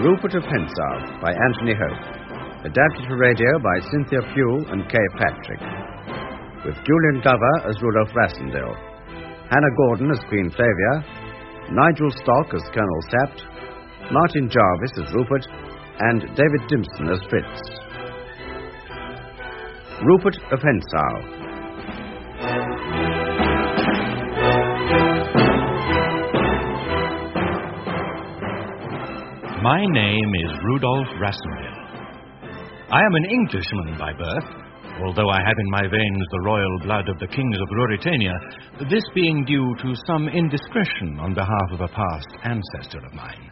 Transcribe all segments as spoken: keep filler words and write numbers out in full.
Rupert of Hentzau by Anthony Hope. Adapted for radio by Cynthia Pugh and Kay Patrick. With Julian Glover as Rudolph Rassendyll, Hannah Gordon as Queen Flavia, Nigel Stock as Colonel Sapt, Martin Jarvis as Rupert, and David Dimson as Fritz. Rupert of Hentzau. My name is Rudolph Rassendyll. I am an Englishman by birth, although I have in my veins the royal blood of the kings of Ruritania, this being due to some indiscretion on behalf of a past ancestor of mine.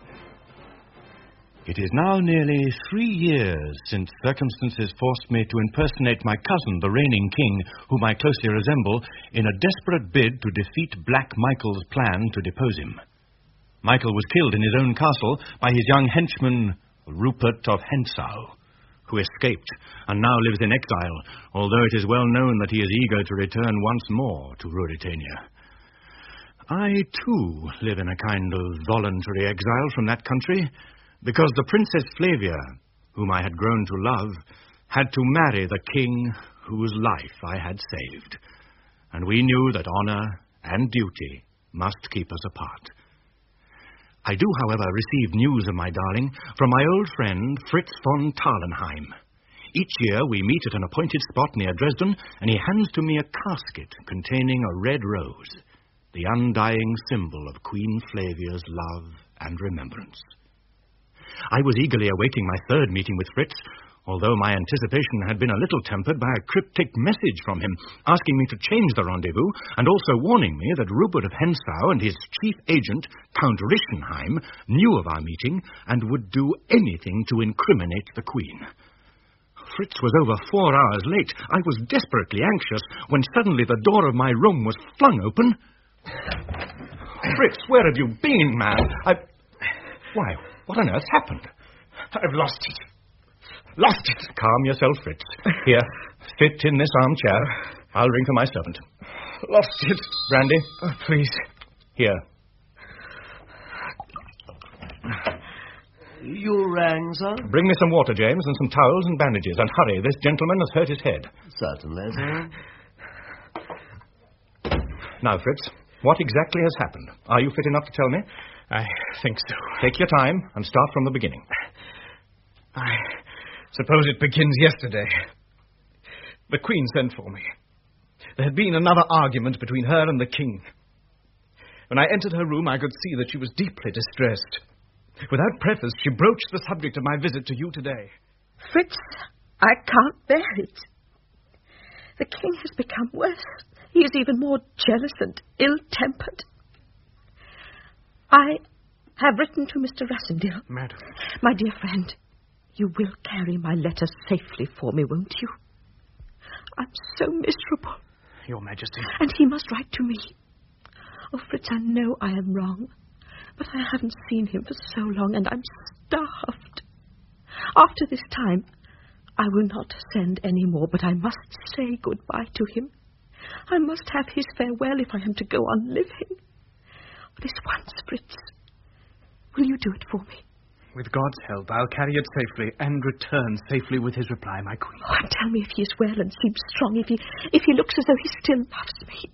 It is now nearly three years since circumstances forced me to impersonate my cousin, the reigning king, whom I closely resemble, in a desperate bid to defeat Black Michael's plan to depose him. Michael was killed in his own castle by his young henchman, Rupert of Hentzau, who escaped and now lives in exile, although it is well known that he is eager to return once more to Ruritania. I, too, live in a kind of voluntary exile from that country, because the Princess Flavia, whom I had grown to love, had to marry the king whose life I had saved, and we knew that honor and duty must keep us apart. I do, however, receive news of my darling from my old friend Fritz von Tarlenheim. Each year we meet at an appointed spot near Dresden, and he hands to me a casket containing a red rose, the undying symbol of Queen Flavia's love and remembrance. I was eagerly awaiting my third meeting with Fritz, although my anticipation had been a little tempered by a cryptic message from him, asking me to change the rendezvous, and also warning me that Rupert of Hentzau and his chief agent, Count Rischenheim, knew of our meeting and would do anything to incriminate the Queen. Fritz was over four hours late. I was desperately anxious when suddenly the door of my room was flung open. Fritz, where have you been, man? I... Why, what on earth happened? I've lost it. Lost it. Calm yourself, Fritz. Here, sit in this armchair. I'll ring for my servant. Lost it. Brandy? Oh, please. Here. You rang, sir? Bring me some water, James, and some towels and bandages. And hurry, this gentleman has hurt his head. Certainly, sir. Now, Fritz, what exactly has happened? Are you fit enough to tell me? I think so. Take your time and start from the beginning. I suppose it begins yesterday. The Queen sent for me. There had been another argument between her and the King. When I entered her room, I could see that she was deeply distressed. Without preface, she broached the subject of my visit to you today. Fritz, I can't bear it. The King has become worse. He is even more jealous and ill-tempered. I have written to Mister Rassendyll. Madam. My dear friend, you will carry my letter safely for me, won't you? I'm so miserable. Your Majesty. And he must write to me. Oh, Fritz, I know I am wrong, but I haven't seen him for so long, and I'm starved. After this time, I will not send any more, but I must say goodbye to him. I must have his farewell if I am to go on living. This once, Fritz, will you do it for me? With God's help, I'll carry it safely and return safely with his reply, my Queen. Oh, and tell me if he is well and seems strong, if he, if he looks as though he still loves me.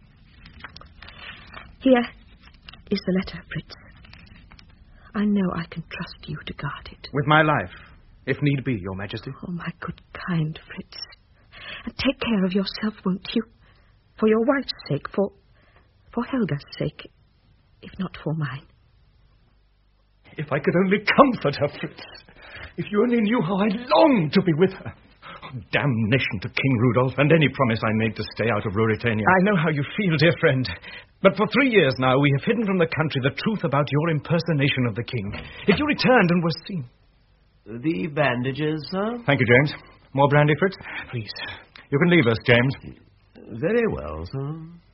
Here is the letter, Fritz. I know I can trust you to guard it. With my life, if need be, Your Majesty. Oh, my good, kind Fritz. And take care of yourself, won't you? For your wife's sake, for, for Helga's sake, if not for mine. If I could only comfort her, Fritz. If you only knew how I long to be with her. Oh, damnation to King Rudolph and any promise I made to stay out of Ruritania. I know how you feel, dear friend. But for three years now, we have hidden from the country the truth about your impersonation of the king. If you returned and were seen... The bandages, sir? Thank you, James. More brandy, Fritz? Please. You can leave us, James. Very well, sir.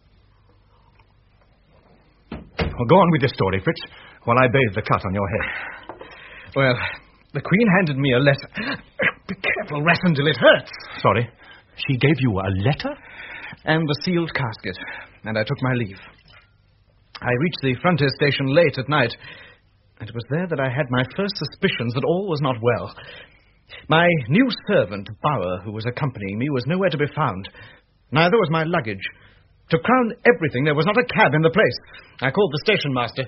Well, go on with your story, Fritz, while I bathe the cut on your head. Well, the Queen handed me a letter. Be careful, Rassendyll, it hurts. Sorry. She gave you a letter? And the sealed casket, and I took my leave. I reached the frontier station late at night. And it was there that I had my first suspicions that all was not well. My new servant, Bauer, who was accompanying me, was nowhere to be found. Neither was my luggage. To crown everything, there was not a cab in the place. I called the station master.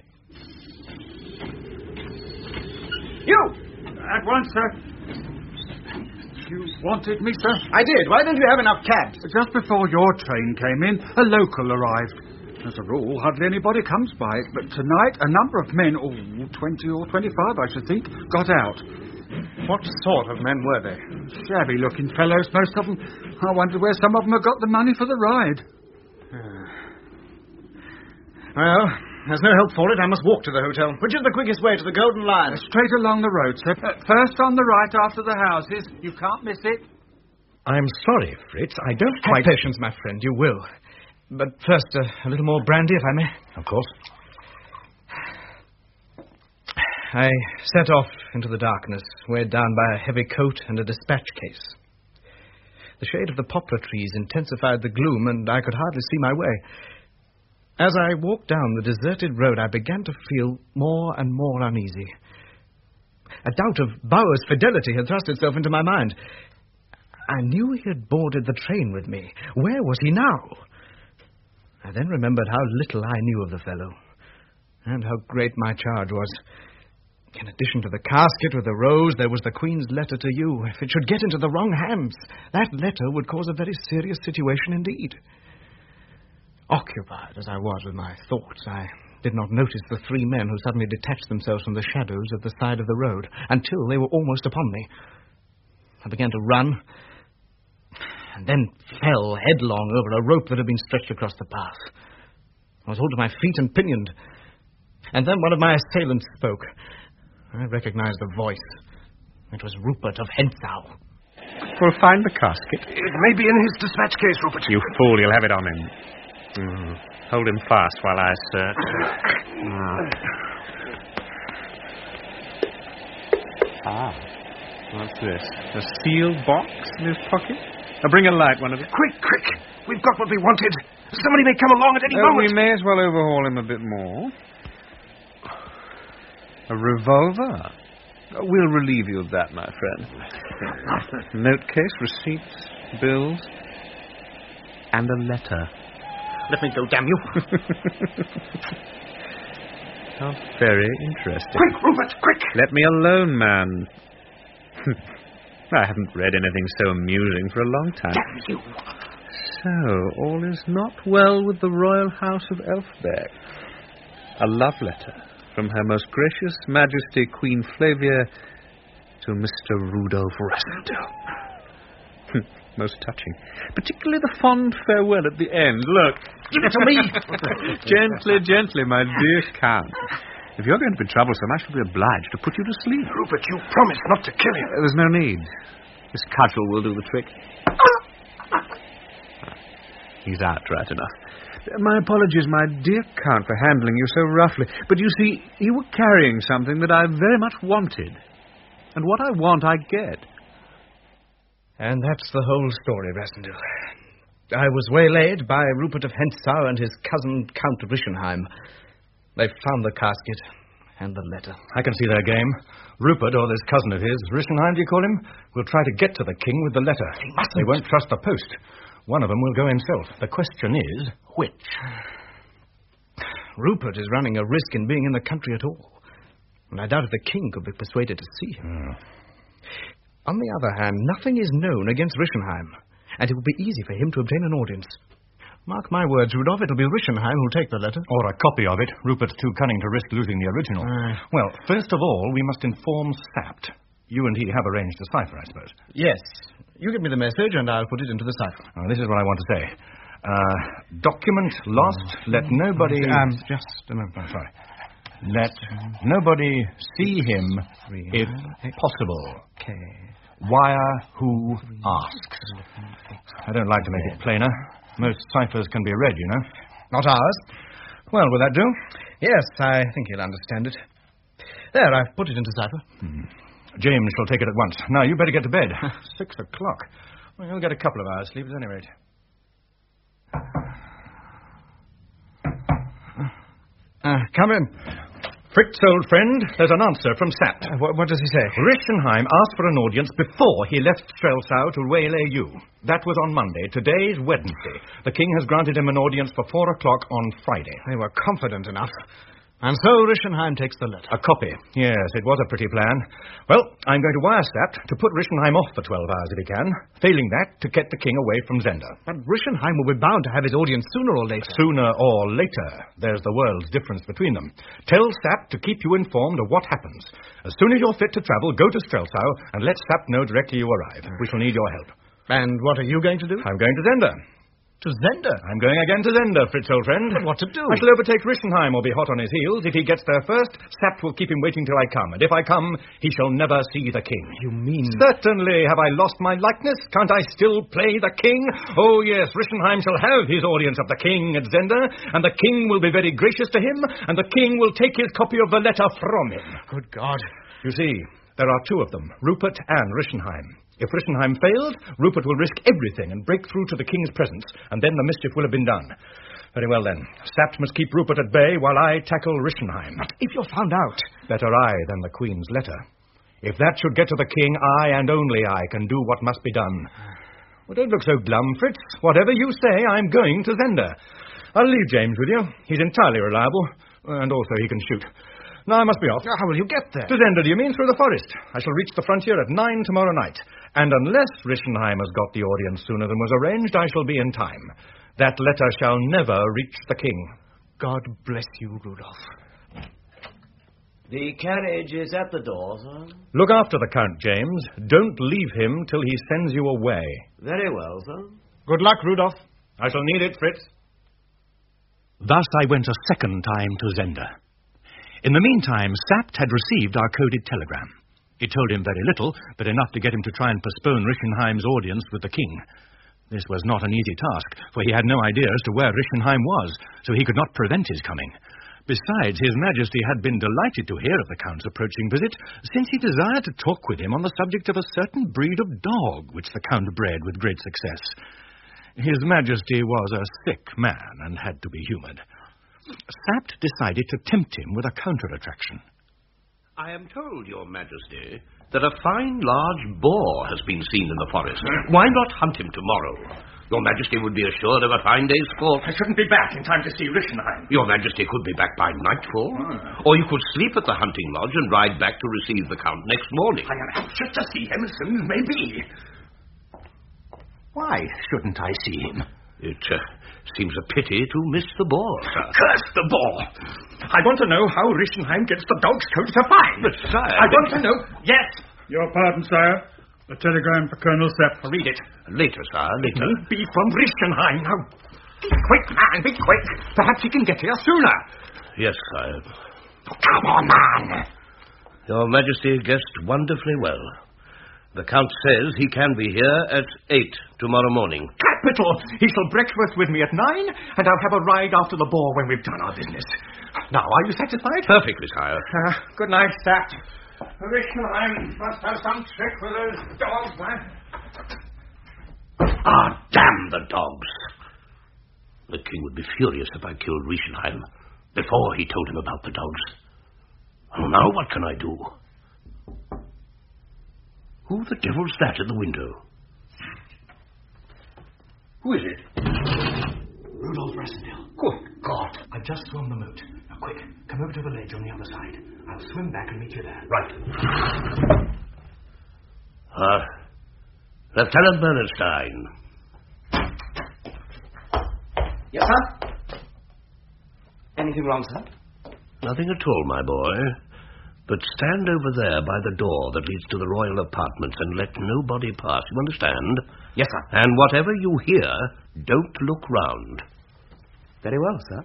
You! At once, sir. You wanted me, sir? I did. Why don't you have enough cabs? Just before your train came in, a local arrived. As a rule, hardly anybody comes by it, but tonight a number of men, oh, twenty or twenty-five, I should think, got out. What sort of men were they? Shabby-looking fellows, most of them. I wondered where some of them had got the money for the ride. Well, there's no help for it. I must walk to the hotel. Which is the quickest way to the Golden Lion? Uh, straight along the road, sir. Uh, first on the right after the houses. You can't miss it. I'm sorry, Fritz. I don't Have quite... patience, my friend. You will. But first, uh, a little more brandy, if I may. Of course. I set off into the darkness, weighed down by a heavy coat and a dispatch case. The shade of the poplar trees intensified the gloom, and I could hardly see my way. As I walked down the deserted road, I began to feel more and more uneasy. A doubt of Bauer's fidelity had thrust itself into my mind. I knew he had boarded the train with me. Where was he now? I then remembered how little I knew of the fellow, and how great my charge was. In addition to the casket with the rose, there was the Queen's letter to you. If it should get into the wrong hands, that letter would cause a very serious situation indeed. Occupied as I was with my thoughts, I did not notice the three men who suddenly detached themselves from the shadows at the side of the road until they were almost upon me. I began to run, and then fell headlong over a rope that had been stretched across the path. I was hauled to my feet and pinioned, and then one of my assailants spoke. I recognized the voice. It was Rupert of Hentzau. We'll find the casket. It may be in his dispatch case, Rupert. You fool, you'll have it on him. Mm. Hold him fast while I search. Mm. Ah, what's this? A sealed box in his pocket? Now bring a light, one of you. Quick, quick. We've got what we wanted. Somebody may come along at any Oh, moment. we may as well overhaul him a bit more. A revolver? We'll relieve you of that, my friend. Note case, receipts, bills, and a letter. Let me go, damn you. How very interesting. Quick, Rupert, quick. Let me alone, man. I haven't read anything so amusing for a long time. Damn you. So, all is not well with the royal house of Elfberg. A love letter from Her Most Gracious Majesty Queen Flavia to Mister Rudolf Rassendyll. Most touching. Particularly the fond farewell at the end. Look. Give it to me. Gently, gently, my dear Count. If you're going to be troublesome, I shall be obliged to put you to sleep. Rupert, you promised not to kill him. Uh, there's no need. This cudgel will do the trick. He's out right enough. My apologies, my dear Count, for handling you so roughly. But you see, you were carrying something that I very much wanted. And what I want, I get. And that's the whole story, Rassendyll. I was waylaid by Rupert of Hentzau and his cousin, Count Rischenheim. They found the casket and the letter. I can see their game. Rupert, or this cousin of his, Rischenheim, do you call him, will try to get to the king with the letter. He mustn't. They won't trust the post. One of them will go himself. The question is, which? Rupert is running a risk in being in the country at all. And I doubt if the king could be persuaded to see him. Hmm. On the other hand, nothing is known against Rischenheim, and it will be easy for him to obtain an audience. Mark my words, Rudolph, it'll be Rischenheim who'll take the letter. Or a copy of it. Rupert's too cunning to risk losing the original. Uh, well, first of all, we must inform Sapt. You and he have arranged a cipher, I suppose. Yes. You give me the message, and I'll put it into the cipher. Oh, this is what I want to say. Uh, document lost. Let nobody... Um, just a moment. Oh, sorry. Let nobody see him, if possible. Okay. Wire who asks. I don't like to make it plainer. Most ciphers can be read, you know. Not ours. Well, will that do? Yes, I think he'll understand it. There, I've put it into cipher. Hmm. James shall take it at once. Now, you better get to bed. Six o'clock. Well, you'll get a couple of hours sleep at any rate. Uh, come in. Fritz, old friend, there's an answer from Sapt. Uh, what, what does he say? Rischenheim asked for an audience before he left Strelsau to waylay you. That was on Monday. Today's Wednesday. The king has granted him an audience for four o'clock on Friday. They were confident enough. And so Rischenheim takes the letter. A copy. Yes, it was a pretty plan. Well, I'm going to wire Sapt to put Rischenheim off for twelve hours if he can. Failing that, to get the king away from Zenda. But Rischenheim will be bound to have his audience sooner or later. Sooner or later. There's the world's difference between them. Tell Sapt to keep you informed of what happens. As soon as you're fit to travel, go to Strelsau and let Sapt know directly you arrive. We shall need your help. And what are you going to do? I'm going to Zenda. To Zenda? I'm going again to Zenda, Fritz, old friend. But what to do? I shall overtake Rischenheim or be hot on his heels. If he gets there first, Sapt will keep him waiting till I come. And if I come, he shall never see the king. You mean... Certainly. Have I lost my likeness? Can't I still play the king? Oh, yes, Rischenheim shall have his audience of the king at Zenda, and the king will be very gracious to him, and the king will take his copy of the letter from him. Good God. You see, there are two of them, Rupert and Rischenheim. If Rischenheim fails, Rupert will risk everything and break through to the king's presence, and then the mischief will have been done. Very well, then. Sapt must keep Rupert at bay while I tackle Rischenheim. But if you're found out... Better I than the queen's letter. If that should get to the king, I and only I can do what must be done. Well, don't look so glum, Fritz. Whatever you say, I'm going to Zenda. I'll leave James with you. He's entirely reliable, and also he can shoot. Now I must be off. How will you get there? To Zenda, do you mean? Through the forest. I shall reach the frontier at nine tomorrow night. And unless Rischenheim has got the audience sooner than was arranged, I shall be in time. That letter shall never reach the king. God bless you, Rudolph. The carriage is at the door, sir. Look after the Count, James. Don't leave him till he sends you away. Very well, sir. Good luck, Rudolph. I shall need it, Fritz. Thus I went a second time to Zenda. In the meantime, Sapt had received our coded telegram. It told him very little, but enough to get him to try and postpone Rischenheim's audience with the king. This was not an easy task, for he had no idea as to where Rischenheim was, so he could not prevent his coming. Besides, His Majesty had been delighted to hear of the Count's approaching visit, since he desired to talk with him on the subject of a certain breed of dog which the Count bred with great success. His Majesty was a sick man and had to be humoured. Sapt decided to tempt him with a counter-attraction. I am told, Your Majesty, that a fine large boar has been seen in the forest. Why not hunt him tomorrow? Your Majesty would be assured of a fine day's sport. I shouldn't be back in time to see Rischenheim. Your Majesty could be back by nightfall. Oh. Or you could sleep at the hunting lodge and ride back to receive the Count next morning. I am anxious to see him as soon as may be. Why shouldn't I see him? It uh, seems a pity to miss the boar, sir. Curse the boar! I want to know how Rischenheim gets the dog's coat to find. But, sire... I want to know... Yes! Your pardon, sire. A telegram for Colonel Sepp. Read it. Later, sire, later. It may be from Rischenheim. Now, be quick, man, be quick. Perhaps he can get here sooner. Yes, sire. Oh, come on, man. Your Majesty guessed wonderfully well. The Count says he can be here at eight tomorrow morning. Capital! He shall breakfast with me at nine, and I'll have a ride after the boar when we've done our business. Now, are you satisfied? Perfectly, sire. Uh, good night, Sapt. Rischenheim must have some trick with those dogs, man. Ah, damn the dogs. The king would be furious if I killed Rischenheim before he told him about the dogs. Oh, now what can I do? Who the devil's that in the window? Who is it? Rudolph Rassendyll. Good God. I've just swum the moat. Now, quick, come over to the ledge on the other side. I'll swim back and meet you there. Right. Ah, uh, Lieutenant Bernstein. Yes, sir? Anything wrong, sir? Nothing at all, my boy. But stand over there by the door that leads to the royal apartments and let nobody pass. You understand? Yes, sir. And whatever you hear, don't look round. Very well, sir.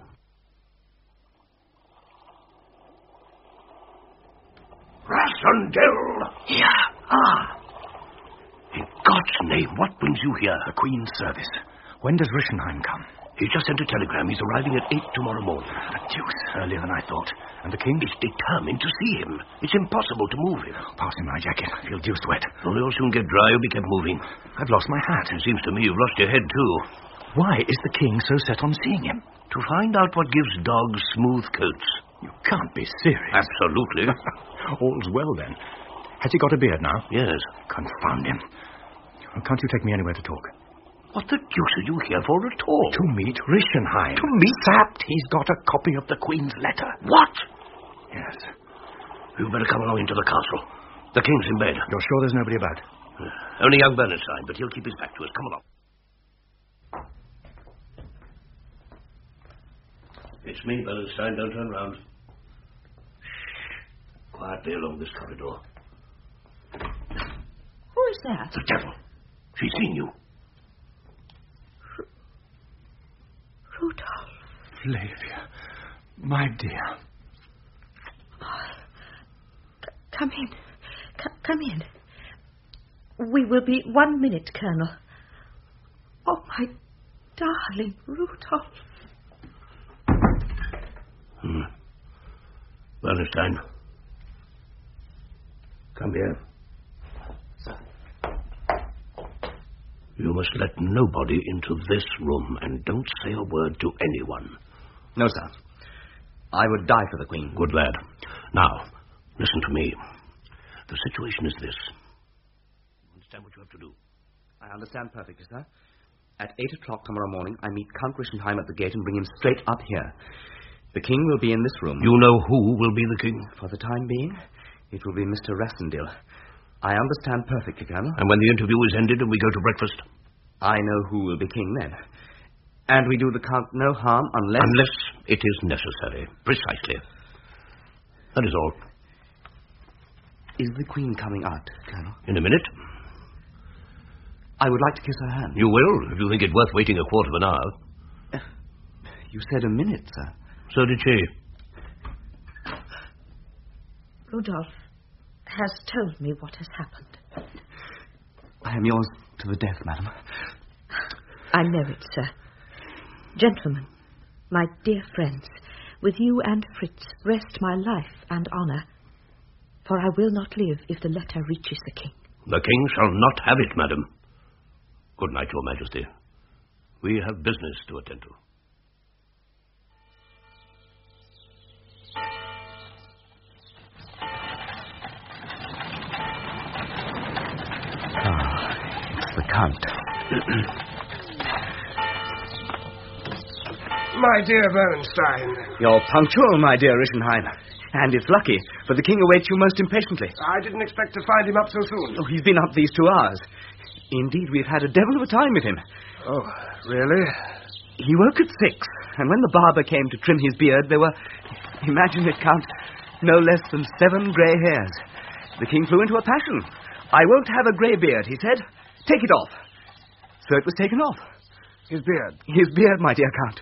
Rassendyll! Here. Ah. In God's name, what brings you here? The Queen's service. When does Rischenheim come? He just sent a telegram. He's arriving at eight tomorrow morning. The deuce. Earlier than I thought. And the King? Is determined to see him. It's impossible to move him. Pass him my jacket. I feel deuced wet. Oh, you'll soon get dry. You'll be kept moving. I've lost my hat. It seems to me you've lost your head, too. Why is the King so set on seeing him? To find out what gives dogs smooth coats. You can't be serious. Absolutely. All's well, then. Has he got a beard now? Yes. Confound him. Well, can't you take me anywhere to talk? What the deuce are you here for at all? To meet Rischenheim. To meet? Fact, he's got a copy of the Queen's letter. What? Yes. You'd better come along into the castle. The King's in bed. You're sure there's nobody about? Uh, only young Bernstein, but he'll keep his back to us. Come along. It's me, Bernstein. Don't turn round. Shh. Quietly along this corridor. Who is that? The devil. She's seen you. Rudolph. Flavia. My dear. Oh, c- come in. C- come in. We will be one minute, Colonel. Oh, my darling Rudolph. Hmm. Bernstein. Come here. Sir. You must let nobody into this room, and don't say a word to anyone. No, sir. I would die for the Queen. Good lad. Now, listen to me. The situation is this. You understand what you have to do? I understand perfectly, sir. At eight o'clock tomorrow morning, I meet Count Rischenheim at the gate and bring him straight up here. The King will be in this room. You know who will be the King? For the time being, it will be Mister Rassendyll. I understand perfectly, Colonel. And when the interview is ended and we go to breakfast? I know who will be king then. And we do the Count no harm unless... Unless it is necessary. Precisely. That is all. Is the Queen coming out, Colonel? In a minute. I would like to kiss her hand. You will, if you think it worth waiting a quarter of an hour. Uh, you said a minute, sir. So did she. Rudolph has told me what has happened. I am yours to the death, madam. I know it, sir. Gentlemen, my dear friends, with you and Fritz rest my life and honour, for I will not live if the letter reaches the King. The King shall not have it, madam. Good night, Your Majesty. We have business to attend to. The Count. My dear Bernstein. You're punctual, my dear Rischenheim. And it's lucky, for the King awaits you most impatiently. I didn't expect to find him up so soon. Oh, he's been up these two hours. Indeed, we've had a devil of a time with him. Oh, really? He woke at six, and when the barber came to trim his beard, there were, imagine it, Count, no less than seven grey hairs. The King flew into a passion. I won't have a grey beard, he said. Take it off. So it was taken off. His beard? His beard, my dear Count.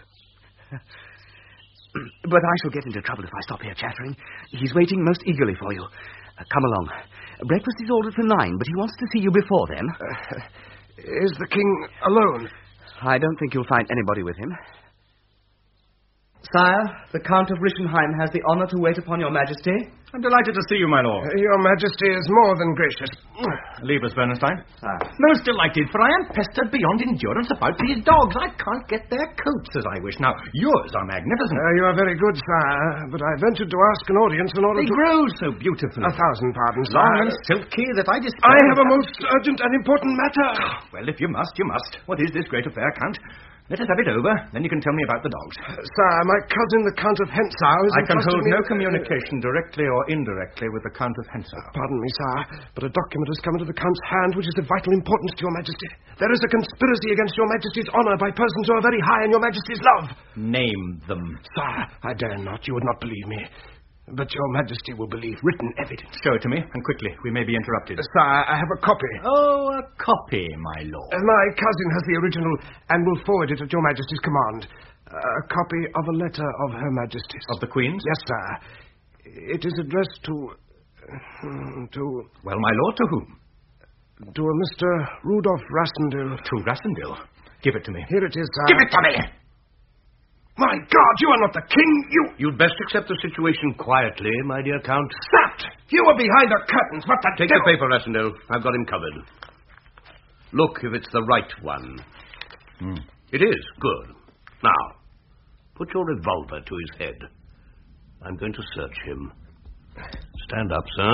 But I shall get into trouble if I stop here chattering. He's waiting most eagerly for you. Uh, come along. Breakfast is ordered for nine, but he wants to see you before then. Uh, is the King alone? I don't think you'll find anybody with him. Sire, the Count of Rischenheim has the honor to wait upon your Majesty. I'm delighted to see you, my lord. Uh, your Majesty is more than gracious. Leave us, Bernstein. Sire. Most delighted, for I am pestered beyond endurance about these dogs. I can't get their coats as I wish. Now, yours are magnificent. Uh, you are very good, sire, but I ventured to ask an audience in order they to... They grow so beautifully. A thousand pardons, Long sire. and silky that I despise... I have a most urgent and important matter. Well, if you must, you must. What is this great affair, Count? Let us have it over, then you can tell me about the dogs. Uh, sire, my cousin, the Count of Hensau, is I can hold me... no communication directly or indirectly with the Count of Hensau. Pardon me, sire, but a document has come into the Count's hand which is of vital importance to your Majesty. There is a conspiracy against your Majesty's honour by persons who are very high in your Majesty's love. Name them. Sire, I dare not. You would not believe me. But your Majesty will believe written evidence. Show it to me, and quickly. We may be interrupted. Uh, sire, I have a copy. Oh, a copy, my lord. Uh, my cousin has the original and will forward it at your Majesty's command. Uh, a copy of a letter of Her Majesty's. Of the Queen's? Yes, sir. It is addressed to... Uh, to... Well, my lord, to whom? To a Mister Rudolph Rassendyll. To Rassendyll? Give it to me. Here it is, sir. Give it to me! My God, you are not the king, you... You'd best accept the situation quietly, my dear Count. Stop! You are behind the curtains. What the Take devil... the paper, Rassendyll. I've got him covered. Look if it's the right one. Hmm. It is. Good. Now, put your revolver to his head. I'm going to search him. Stand up, sir.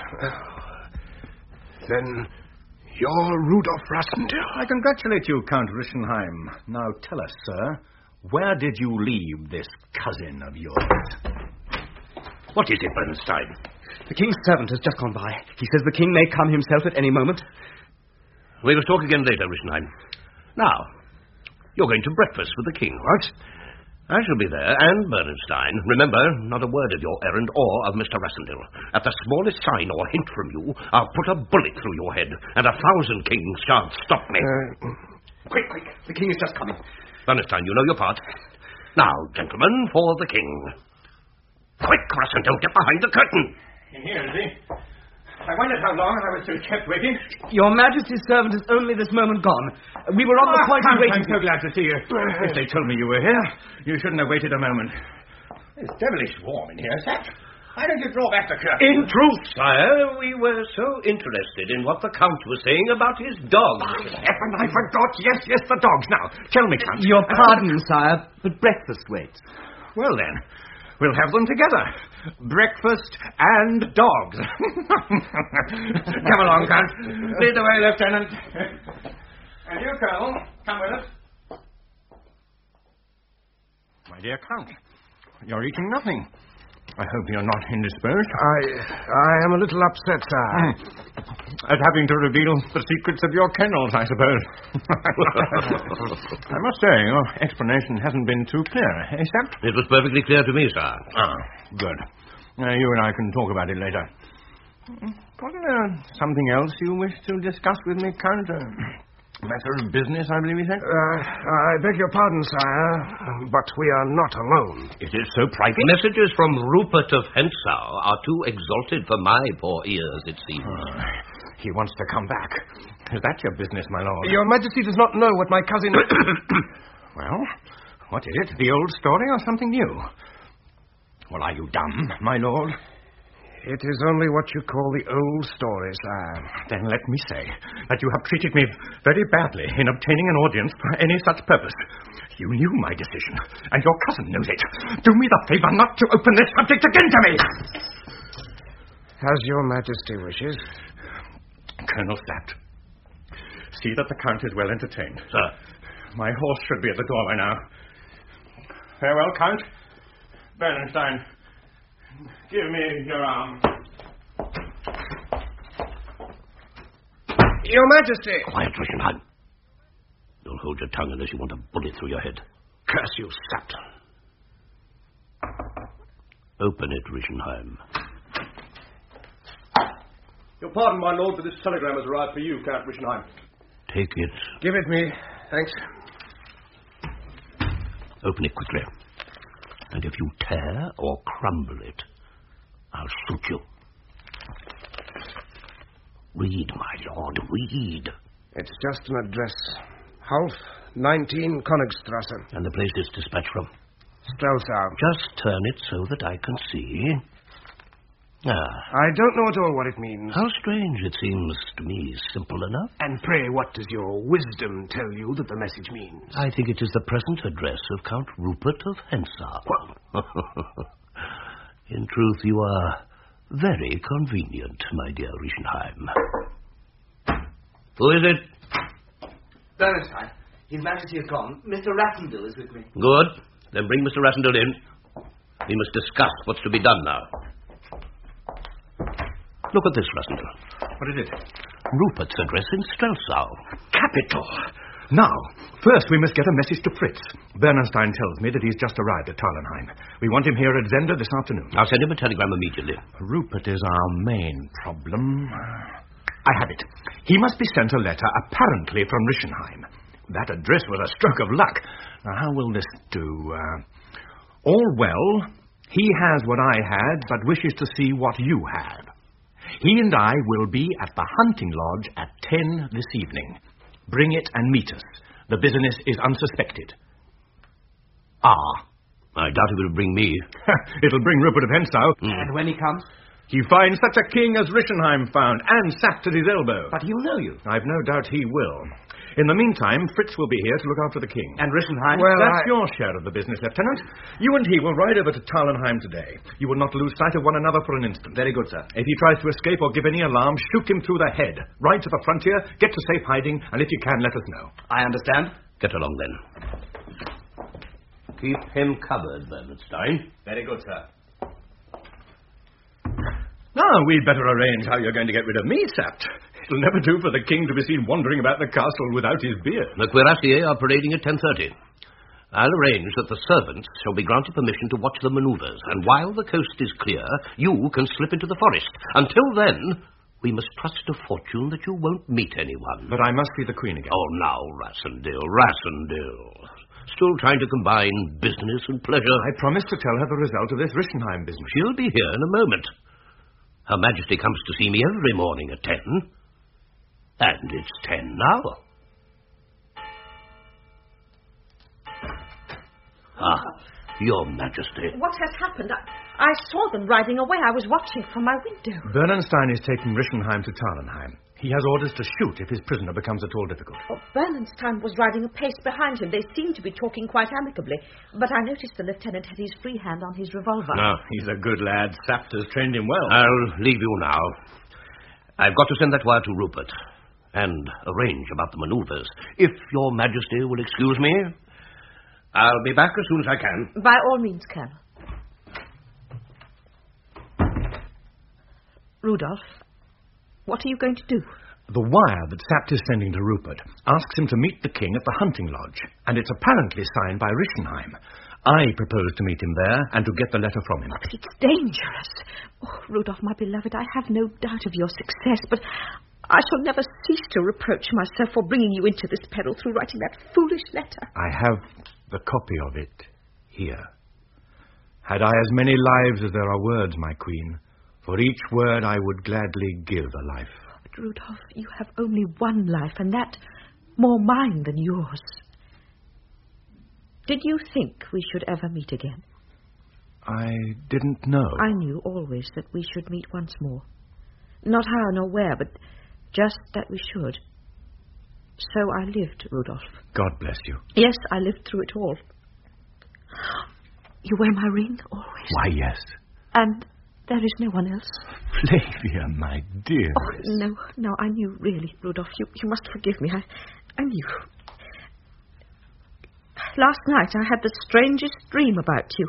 Then you're Rudolf Rassendyll. I congratulate you, Count Rischenheim. Now tell us, sir, where did you leave this cousin of yours? What is it, Bernstein? The king's servant has just gone by. He says the king may come himself at any moment. We will talk again later, Rischenheim. Now, you're going to breakfast with the king, what? I shall be there, and Bernstein. Remember, not a word of your errand or of Mister Rassendyll. At the smallest sign or hint from you, I'll put a bullet through your head, and a thousand kings shan't stop me. Uh, quick, quick. The king is just coming. Bernstein, you know your part. Now, gentlemen, for the king. Quick, Rassendyll, get behind the curtain. In here, is he? I wondered how long I was still kept waiting. Your Majesty's servant is only this moment gone. We were on the Oh, point of waiting. I'm so glad to see you. If they told me you were here, you shouldn't have waited a moment. It's devilish warm in here, Sat. Why don't you draw back the curtain? In truth, sire, we were so interested in what the Count was saying about his dogs. Oh, heaven, I forgot. Yes, yes, the dogs. Now, tell me, Count. Your pardon, sire, but breakfast waits. Well, then, we'll have them together. Breakfast and dogs. Come along, Count. Lead the way, Lieutenant. And you, Colonel, come with us. My dear Count, you're eating nothing. I hope you're not indisposed. I I am a little upset, sir. Mm. At having to reveal the secrets of your kennels, I suppose. I must say, your explanation hasn't been too clear, eh, Sapt? It was perfectly clear to me, sir. Ah, good. Uh, you and I can talk about it later. Was there something else you wish to discuss with me, Count? A matter of business, I believe you said? Uh, I beg your pardon, sire, but we are not alone. It is so private. Messages from Rupert of Hentzau are too exalted for my poor ears, it seems. Uh, he wants to come back. Is that your business, my lord? Your Majesty does not know what my cousin... Well, what is it? The old story or something new? Well, are you dumb, my lord? It is only what you call the old story, sire. Then let me say that you have treated me very badly in obtaining an audience for any such purpose. You knew my decision, and your cousin knows it. Do me the favor not to open this subject again to me! As your Majesty wishes. Colonel Sapt, see that the Count is well entertained. Sir. My horse should be at the door by now. Farewell, Count. Bernstein, give me your arm. Your Majesty! Quiet, Rischenheim. Don't hold your tongue unless you want a bullet through your head. Curse you, Sapt. Open it, Rischenheim. Your pardon, my lord, but this telegram has arrived for you, Count Rischenheim. Take it. Give it me. Thanks. Open it quickly. And if you tear or crumble it, I'll shoot you. Read, my lord, read. It's just an address. Half, nineteen Königstrasse. And the place it's dispatched from? Strelsau. Just turn it so that I can see. Ah. I don't know at all what it means. How strange. It seems to me simple enough. And pray, what does your wisdom tell you that the message means? I think it is the present address of Count Rupert of Hentzau. What? In truth, you are very convenient, my dear Rischenheim. Who is it? Bernstein. His Majesty is gone. Mister Rassendyll is with me. Good. Then bring Mister Rassendyll in. We must discuss what's to be done now. Look at this, Rassendyll. What is it? Rupert's address in Strelsau. Capital. Now, first we must get a message to Fritz. Bernstein tells me that he's just arrived at Tarlenheim. We want him here at Zenda this afternoon. I'll send him a telegram immediately. Rupert is our main problem. I have it. He must be sent a letter, apparently from Rischenheim. That address was a stroke of luck. Now, how will this do? Uh, all well, he has what I had, but wishes to see what you have. He and I will be at the hunting lodge at ten this evening. Bring it and meet us. The business is unsuspected. Ah. I doubt he will bring me. It'll bring Rupert of Hentzau. Mm. And when he comes? He finds such a king as Rischenheim found, and sacked at his elbow. But he'll know you. I've no doubt he will. In the meantime, Fritz will be here to look after the king. And Rischenheim? Well, that's I... your share of the business, Lieutenant. You and he will ride over to Tarlenheim today. You will not lose sight of one another for an instant. Very good, sir. If he tries to escape or give any alarm, shoot him through the head. Ride to the frontier, get to safe hiding, and if you can, let us know. I understand. Get along, then. Keep him covered, Bernstein. Very good, sir. Now, we'd better arrange how you're going to get rid of me, Sapt. It'll never do for the king to be seen wandering about the castle without his beard. The cuirassiers are parading at ten thirty. I'll arrange that the servants shall be granted permission to watch the manoeuvres, and while the coast is clear, you can slip into the forest. Until then, we must trust to fortune that you won't meet anyone. But I must see the queen again. Oh, now, Rassendil, Rassendil. Still trying to combine business and pleasure. I promised to tell her the result of this Rischenheim business. She'll be here in a moment. Her Majesty comes to see me every morning at ten. And it's ten now. Ah, Your Majesty. What has happened? I, I saw them riding away. I was watching from my window. Bernstein is taking Rischenheim to Tarlenheim. He has orders to shoot if his prisoner becomes at all difficult. Oh, Bernstein was riding a pace behind him. They seemed to be talking quite amicably, but I noticed the lieutenant had his free hand on his revolver. No, he's a good lad. Sapt has trained him well. I'll leave you now. I've got to send that wire to Rupert and arrange about the manoeuvres. If Your Majesty will excuse me, I'll be back as soon as I can. By all means, Colonel. Rudolph, what are you going to do? The wire that Sapt is sending to Rupert asks him to meet the king at the hunting lodge, and it's apparently signed by Rischenheim. I propose to meet him there and to get the letter from him. But it's dangerous. Oh, Rudolph, my beloved, I have no doubt of your success, but I shall never cease to reproach myself for bringing you into this peril through writing that foolish letter. I have the copy of it here. Had I as many lives as there are words, my queen, for each word I would gladly give a life. But, Rudolph, you have only one life, and that more mine than yours. Did you think we should ever meet again? I didn't know. I knew always that we should meet once more. Not how nor where, but just that we should. So I lived, Rudolph. God bless you. Yes, I lived through it all. You wear my ring always? Why, yes. And there is no one else? Flavia, my dear. Oh, no, no, I knew, really, Rudolph. You, you must forgive me. I, I knew. Last night I had the strangest dream about you.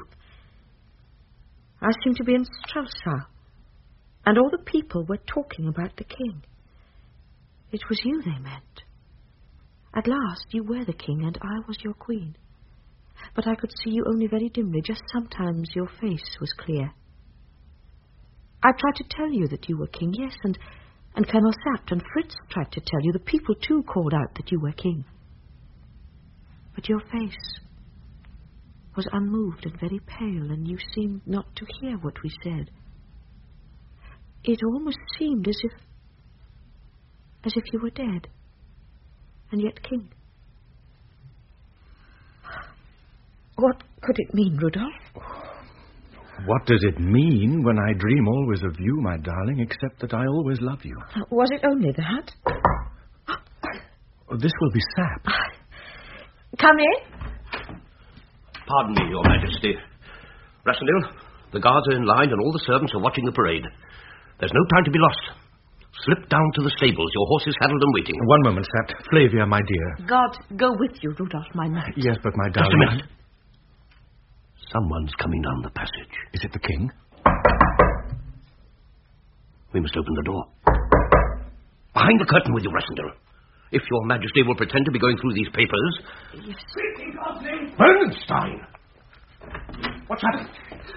I seemed to be in Strelsau, and all the people were talking about the king. It was you they meant. At last you were the king, and I was your queen. But I could see you only very dimly. Just sometimes your face was clear. I tried to tell you that you were king, yes, and, and Colonel Sapt and Fritz tried to tell you. The people, too, called out that you were king. But your face was unmoved and very pale, and you seemed not to hear what we said. It almost seemed as if, as if you were dead, and yet king. What could it mean, Rudolph? What does it mean when I dream always of you, my darling, except that I always love you? Uh, was it only that? Oh, this will be Sapt. Come in. Pardon me, Your Majesty. Rassendil, the guards are in line and all the servants are watching the parade. There's no time to be lost. Slip down to the stables. Your horse is saddled and waiting. One moment, Sapt. Flavia, my dear. God go with you, Rudolph, my knight. Yes, but my Just darling... a minute. Someone's coming down the passage. Is it the king? We must open the door. Behind the curtain with you, Rassendil. If Your Majesty will pretend to be going through these papers... Yes. Bernstein! What's happened?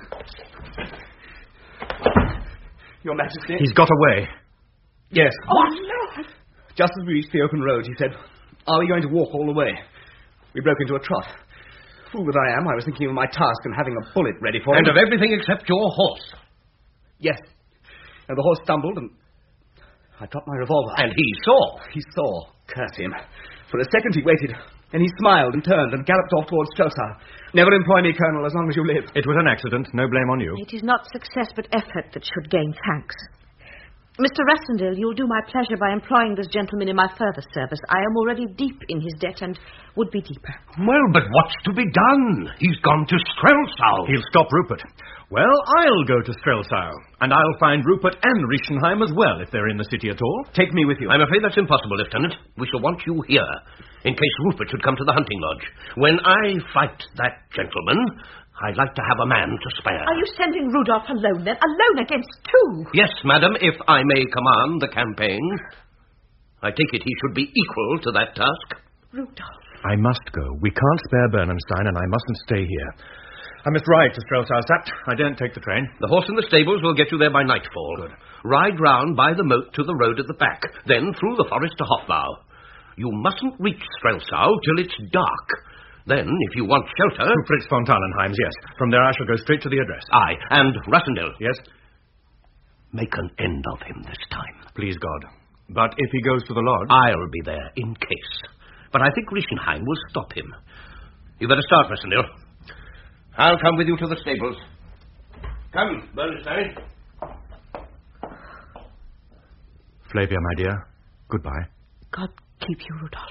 Your Majesty? He's got away. Yes. Oh, no! Just as we reached the open road, he said, "Are we going to walk all the way?" We broke into a trot. Fool that I am, I was thinking of my task and having a bullet ready for And him. of everything except your horse. Yes. And the horse stumbled, and I dropped my revolver. And he saw. He saw. Curse him. For a second he waited, and he smiled and turned and galloped off towards Strelsau. Never employ me, Colonel, as long as you live. It was an accident. No blame on you. It is not success but effort that should gain thanks. Mister Rassendale, you'll do my pleasure by employing this gentleman in my further service. I am already deep in his debt and would be deeper. Well, but what's to be done? He's gone to Strelsau. He'll stop Rupert. Well, I'll go to Strelsau, and I'll find Rupert and Riechenheim as well, if they're in the city at all. Take me with you. I'm afraid that's impossible, Lieutenant. We shall want you here, in case Rupert should come to the hunting lodge. When I fight that gentleman, I'd like to have a man to spare. Are you sending Rudolph alone, then? Alone against two? Yes, madam, if I may command the campaign. I take it he should be equal to that task. Rudolph. I must go. We can't spare Bernenstein, and I mustn't stay here. I must ride to Strelsau, Sapt. I daren't take the train. The horse in the stables will get you there by nightfall. Good. Ride round by the moat to the road at the back, then through the forest to Hofbau. You mustn't reach Strelsau till it's dark. Then, if you want shelter... To Fritz von Tarlenheim's, yes. From there I shall go straight to the address. Aye, and Rassendale. Yes? Make an end of him this time. Please, God. But if he goes to the lodge... I'll be there, in case. But I think Riechenheim will stop him. You better start, Rassendale. I'll come with you to the stables. Come, Bernstein. Flavia, my dear, goodbye. God keep you, Rudolph.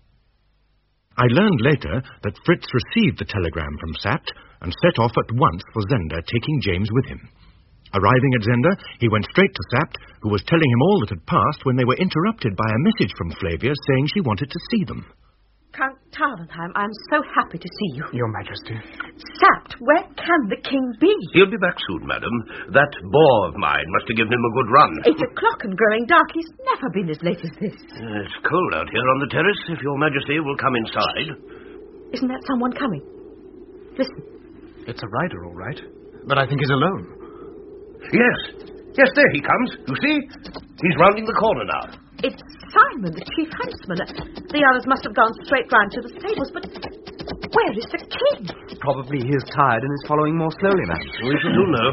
I learned later that Fritz received the telegram from Sapt and set off at once for Zenda, taking James with him. Arriving at Zenda, he went straight to Sapt, who was telling him all that had passed when they were interrupted by a message from Flavia saying she wanted to see them. Count Tarlenheim, I'm so happy to see you. Your Majesty. Sapt, where can the king be? He'll be back soon, madam. That boar of mine must have given him a good run. Eight o'clock and growing dark. He's never been as late as this. Uh, it's cold out here on the terrace. If your Majesty will come inside. Isn't that someone coming? Listen. It's a rider, all right. But I think he's alone. Yes. Yes, there he comes. You see? He's rounding the corner now. It's Simon, the chief huntsman. The others must have gone straight round to the stables, but where is the king? Probably he is tired and is following more slowly, ma'am. We shall soon know.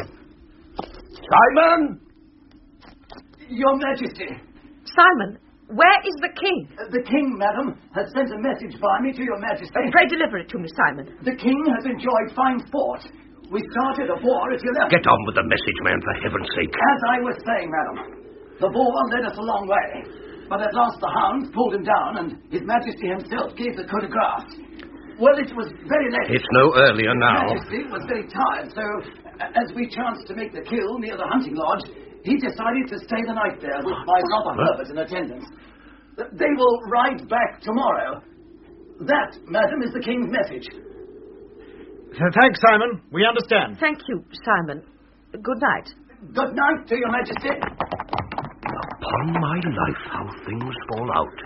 Simon! Your Majesty. Simon, where is the king? Uh, the king, madam, has sent a message by me to your Majesty. Uh, pray deliver it to me, Simon. The king has enjoyed fine sport. We started a war at eleven. Get on with the message, man, for heaven's sake. As I was saying, madam, the boar led us a long way, but at last the hounds pulled him down, and His Majesty himself gave the coup de grace. Well, it was very late. It's no earlier now. His Majesty was very tired, so as we chanced to make the kill near the hunting lodge, he decided to stay the night there with my brother Herbert in attendance. They will ride back tomorrow. That, madam, is the king's message. Thanks, Simon. We understand. Thank you, Simon. Good night. Good night to your Majesty. Upon my life, how things fall out.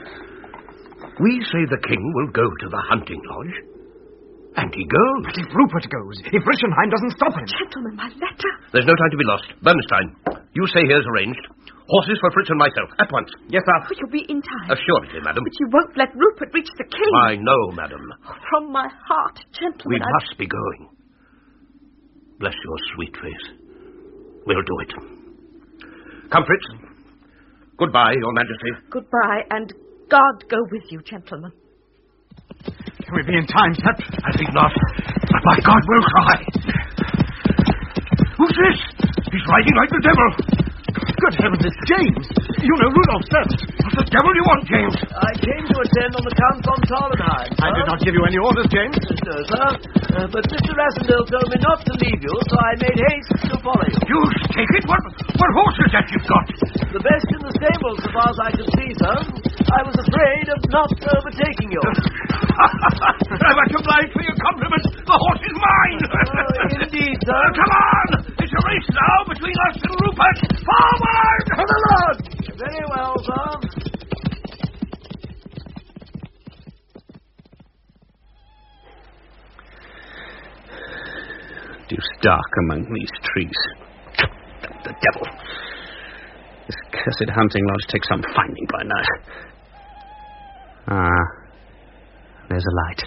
We say the king will go to the hunting lodge, and he goes. But if Rupert goes, if Riechenheim doesn't stop him... Gentlemen, my letter. There's no time to be lost. Bernstein, you say here's arranged. Horses for Fritz and myself, at once. Yes, sir. Oh, you'll be in time. Assuredly, madam. But you won't let Rupert reach the king. I know, madam. Oh, from my heart, gentlemen, We I... must be going. Bless your sweet face. We'll do it. Come, Fritz. Goodbye, your Majesty. Goodbye, and God go with you, gentlemen. Can we be in time, Sapt? I think not. But by God, we'll try. Who's this? He's riding like the devil. Good heavens, it's James. You know Rudolph's servant. What the devil do you want, James? I came to attend on the Count von Tarlenheim, sir. I did not give you any orders, James. No, sir. Uh, but Mister Rassendale told me not to leave you, so I made haste to follow you. You take it? What, what horse is that you've got? The best in the stables, so far as I could see, sir. I was afraid of not overtaking you. I'm much obliged for your compliment. The horse is mine. Oh, indeed, sir. Uh, come on. It's a race now between us and Rupert. Forward! For the lodge! Very well, sir. Deuce dark among these trees. The devil. This cursed hunting lodge takes some finding by night. Ah, there's a light.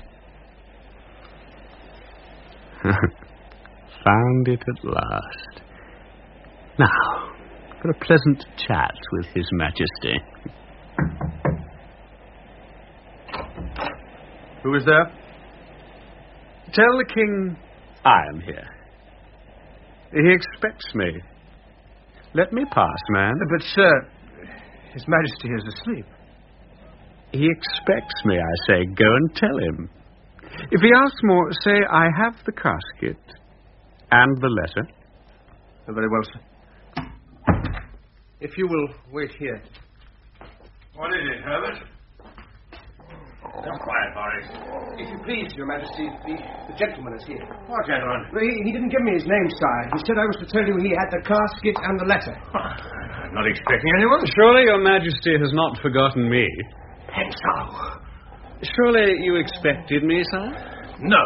Found it at last. Now, for a pleasant chat with His Majesty. Who is there? Tell the king I am here. He expects me. Let me pass, man. But, sir, His Majesty is asleep. He expects me, I say. Go and tell him. If he asks more, say I have the casket and the letter. Oh, very well, sir. If you will wait here. What is it, Herbert? Come quiet, Boris. If you please, Your Majesty, the, the gentleman is here. What gentleman? Well, he, he didn't give me his name, sire. He said I was to tell you he had the casket and the letter. I'm not expecting anyone. Surely Your Majesty has not forgotten me. And so? Surely you expected me, sir? No.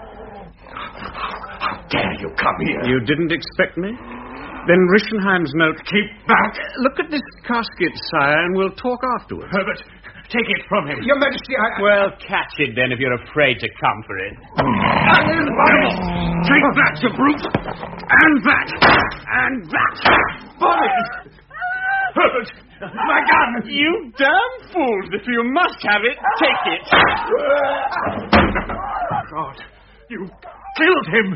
How dare you come here? You didn't expect me? Then Rischenheim's note... Keep back! Look at this casket, sire, and we'll talk afterwards. Herbert, take it from him. Your Majesty, I... Well, catch it then if you're afraid to come for it. Take that, you brute! And that! And that! Boris! Herbert! My gun! You damn fools! If you must have it, take it. God, you killed him!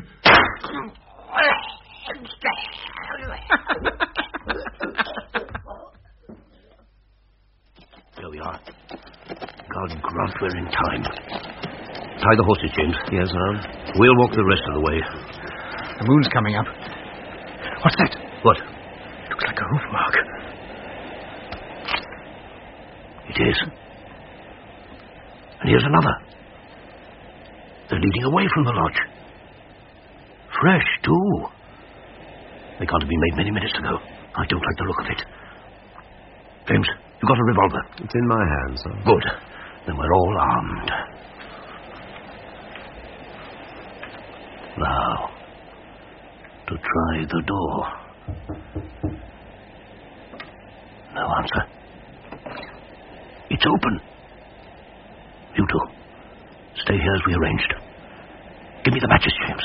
Here we are. God grant we're in time. Tie the horses, James. Yes, sir. We'll walk the rest of the way. The moon's coming up. What's that? What? Looks like a hoof mark. It is. And here's another. They're leading away from the lodge. Fresh, too. They can't have been made many minutes ago. I don't like the look of it. James, you got a revolver? It's in my hands, sir. Good. Then we're all armed. Now, to try the door. No answer. It's open. You two, stay here as we arranged. Give me the matches, James.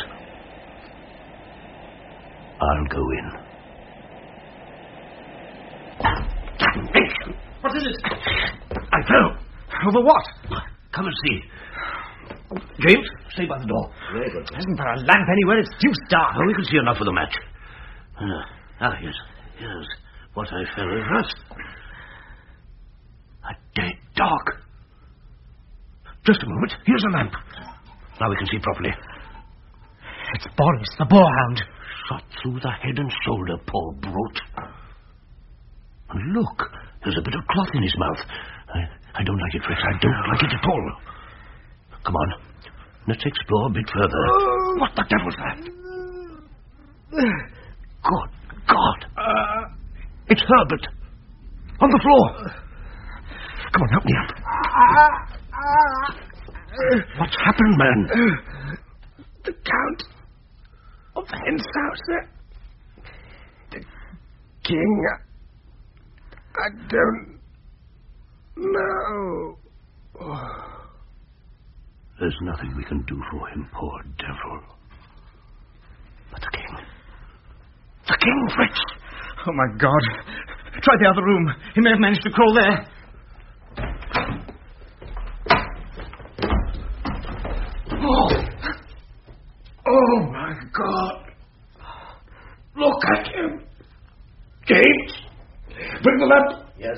I'll go in. Hey, what is it? I fell. Over what? Come and see. James, stay by the door. Very good. There isn't a lamp anywhere. It's deuced dark. Oh, we can see enough for the match. Uh, ah, yes. Here's what I fell over. A dead dog. Just a moment. Here's a lamp. Now we can see properly. It's Boris, the boarhound. Shot through the head and shoulder, poor brute. And look, there's a bit of cloth in his mouth. I, I don't like it, Fritz. I don't like it at all. Come on. Let's explore a bit further. Oh. What the devil's that? Good God. Uh, it's Herbert. On the floor. Come on, help me up. What's happened, man? The Count of Henshausen. The King. I don't know. There's nothing we can do for him, poor devil. But the King. The King, Fritz. Oh, my God. Try the other room. He may have managed to crawl there. Oh. Oh, my God. Look at him. James, bring the lamp. Yes.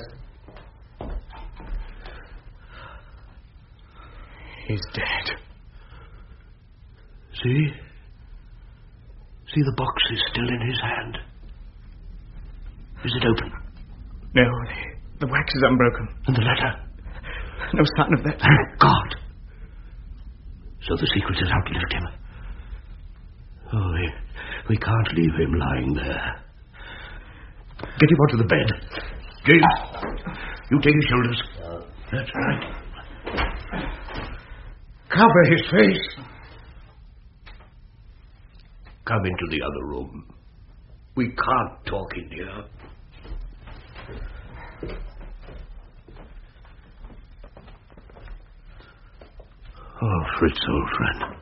He's dead. See? See, the box is still in his hand. Is it open? No, the, the wax is unbroken. And the letter? No sign of that. Thank God. So the secret has outlived him. Oh, we, we can't leave him lying there. Get him onto the bed. James, you take his shoulders. That's right. Cover his face. Come into the other room. We can't talk in here. Oh, Fritz, old friend.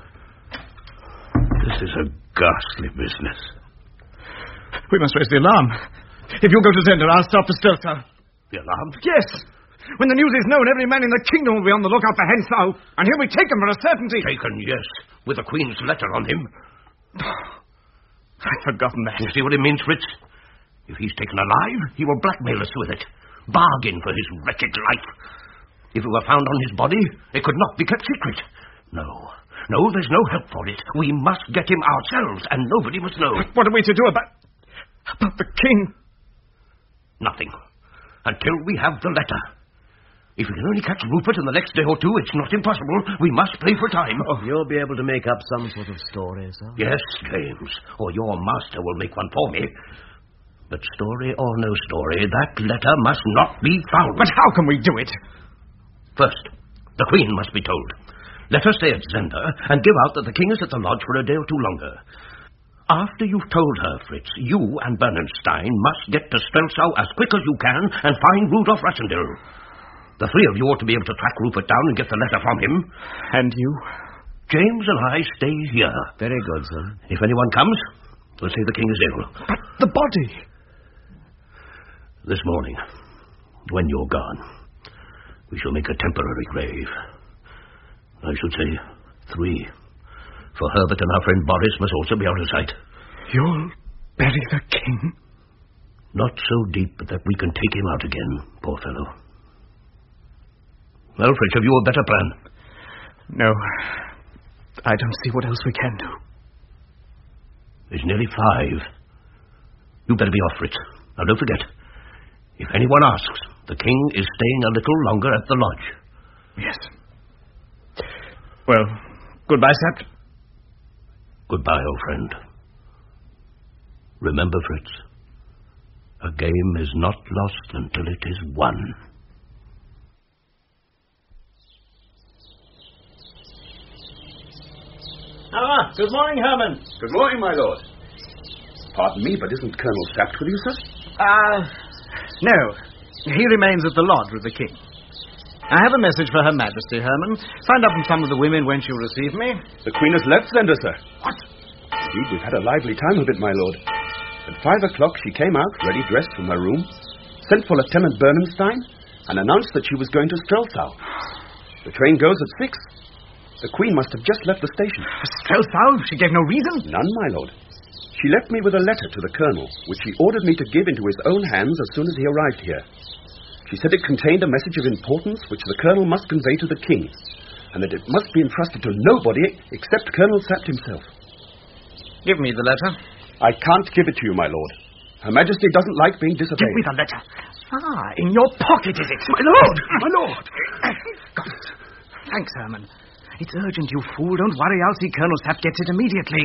This is a ghastly business. We must raise the alarm. If you'll go to Zender, I'll stop the Stelzer. The alarm? Yes. When the news is known, every man in the kingdom will be on the lookout for Hentzau, and he'll be taken for a certainty. Taken, yes, with the Queen's letter on him. I'd forgotten that. You see what it means, Fritz? If he's taken alive, he will blackmail us with it. Bargain for his wretched life. If it were found on his body, it could not be kept secret. No, no, there's no help for it. We must get him ourselves, and nobody must know. But what are we to do about... about the king? Nothing. Until we have the letter. If we can only catch Rupert in the next day or two, it's not impossible. We must play for time. Oh, you'll be able to make up some sort of story, sir? Yes, James. Or your master will make one for me. But story or no story, that letter must not be found. But how can we do it? First, the Queen must be told. Let her stay at Zenda and give out that the king is at the lodge for a day or two longer. After you've told her, Fritz, you and Bernenstein must get to Strelsau as quick as you can and find Rudolf Rassendyll. The three of you ought to be able to track Rupert down and get the letter from him. And you? James and I stay here. Very good, sir. If anyone comes, we'll say the king is ill. But the body... This morning, when you're gone, we shall make a temporary grave. I should say three. For Herbert and our friend Boris must also be out of sight. You'll bury the king? Not so deep but that we can take him out again, poor fellow. Well, Fritz, have you a better plan? No. I don't see what else we can do. It's nearly five. You better be off, Fritz. Now, don't forget. If anyone asks, the king is staying a little longer at the lodge. Yes. Well, goodbye, Sapt. Goodbye, old friend. Remember, Fritz, a game is not lost until it is won. Ah, good morning, Herman. Good morning, my lord. Pardon me, but isn't Colonel Sapt with you, sir? Ah, uh, no. He remains at the lodge with the king. I have a message for Her Majesty, Herman. Find out from some of the women when she'll receive me. The Queen has left Zenda, sir. What? Indeed, we've had a lively time of it, my lord. At five o'clock, she came out, ready dressed from her room, sent for Lieutenant Bernenstein, and announced that she was going to Strelsau. The train goes at six. The Queen must have just left the station. Strelsau? She gave no reason? None, my lord. She left me with a letter to the colonel, which he ordered me to give into his own hands as soon as he arrived here. She said it contained a message of importance which the colonel must convey to the king, and that it must be entrusted to nobody except Colonel Sapt himself. Give me the letter. I can't give it to you, my lord. Her Majesty doesn't like being disobeyed. Give me the letter. Ah, in your pocket, is it? My lord! My lord! Got it. Thanks, Herman. It's urgent, you fool. Don't worry. I'll see Colonel Sapt gets it immediately.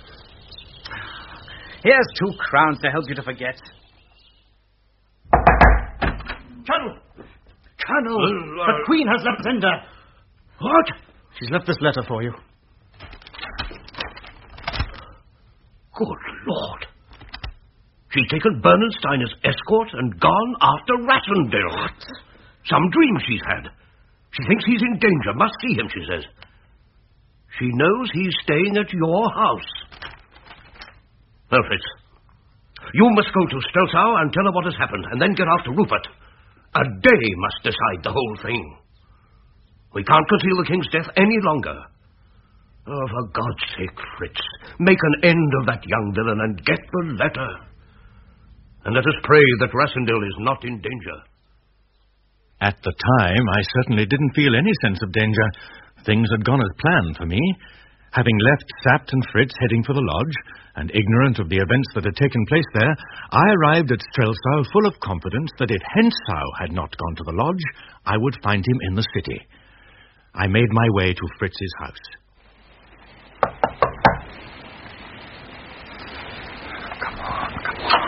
Here's two crowns to help you to forget. Colonel! Colonel! Uh, the Queen has left Zenda. What? She's left this letter for you. Good Lord. She's taken Bernenstein as escort and gone after Rassendyll. What? Some dream she's had. She thinks he's in danger. Must see him, she says. She knows he's staying at your house. Well, Fritz, you must go to Strelsau and tell her what has happened, and then get after Rupert. A day must decide the whole thing. We can't conceal the king's death any longer. Oh, for God's sake, Fritz, make an end of that young villain and get the letter. And let us pray that Rassendyll is not in danger. At the time, I certainly didn't feel any sense of danger. Things had gone as planned for me. Having left Sapt and Fritz heading for the lodge, and ignorant of the events that had taken place there, I arrived at Strelsau full of confidence that if Hentzau had not gone to the lodge, I would find him in the city. I made my way to Fritz's house. Come on, come on.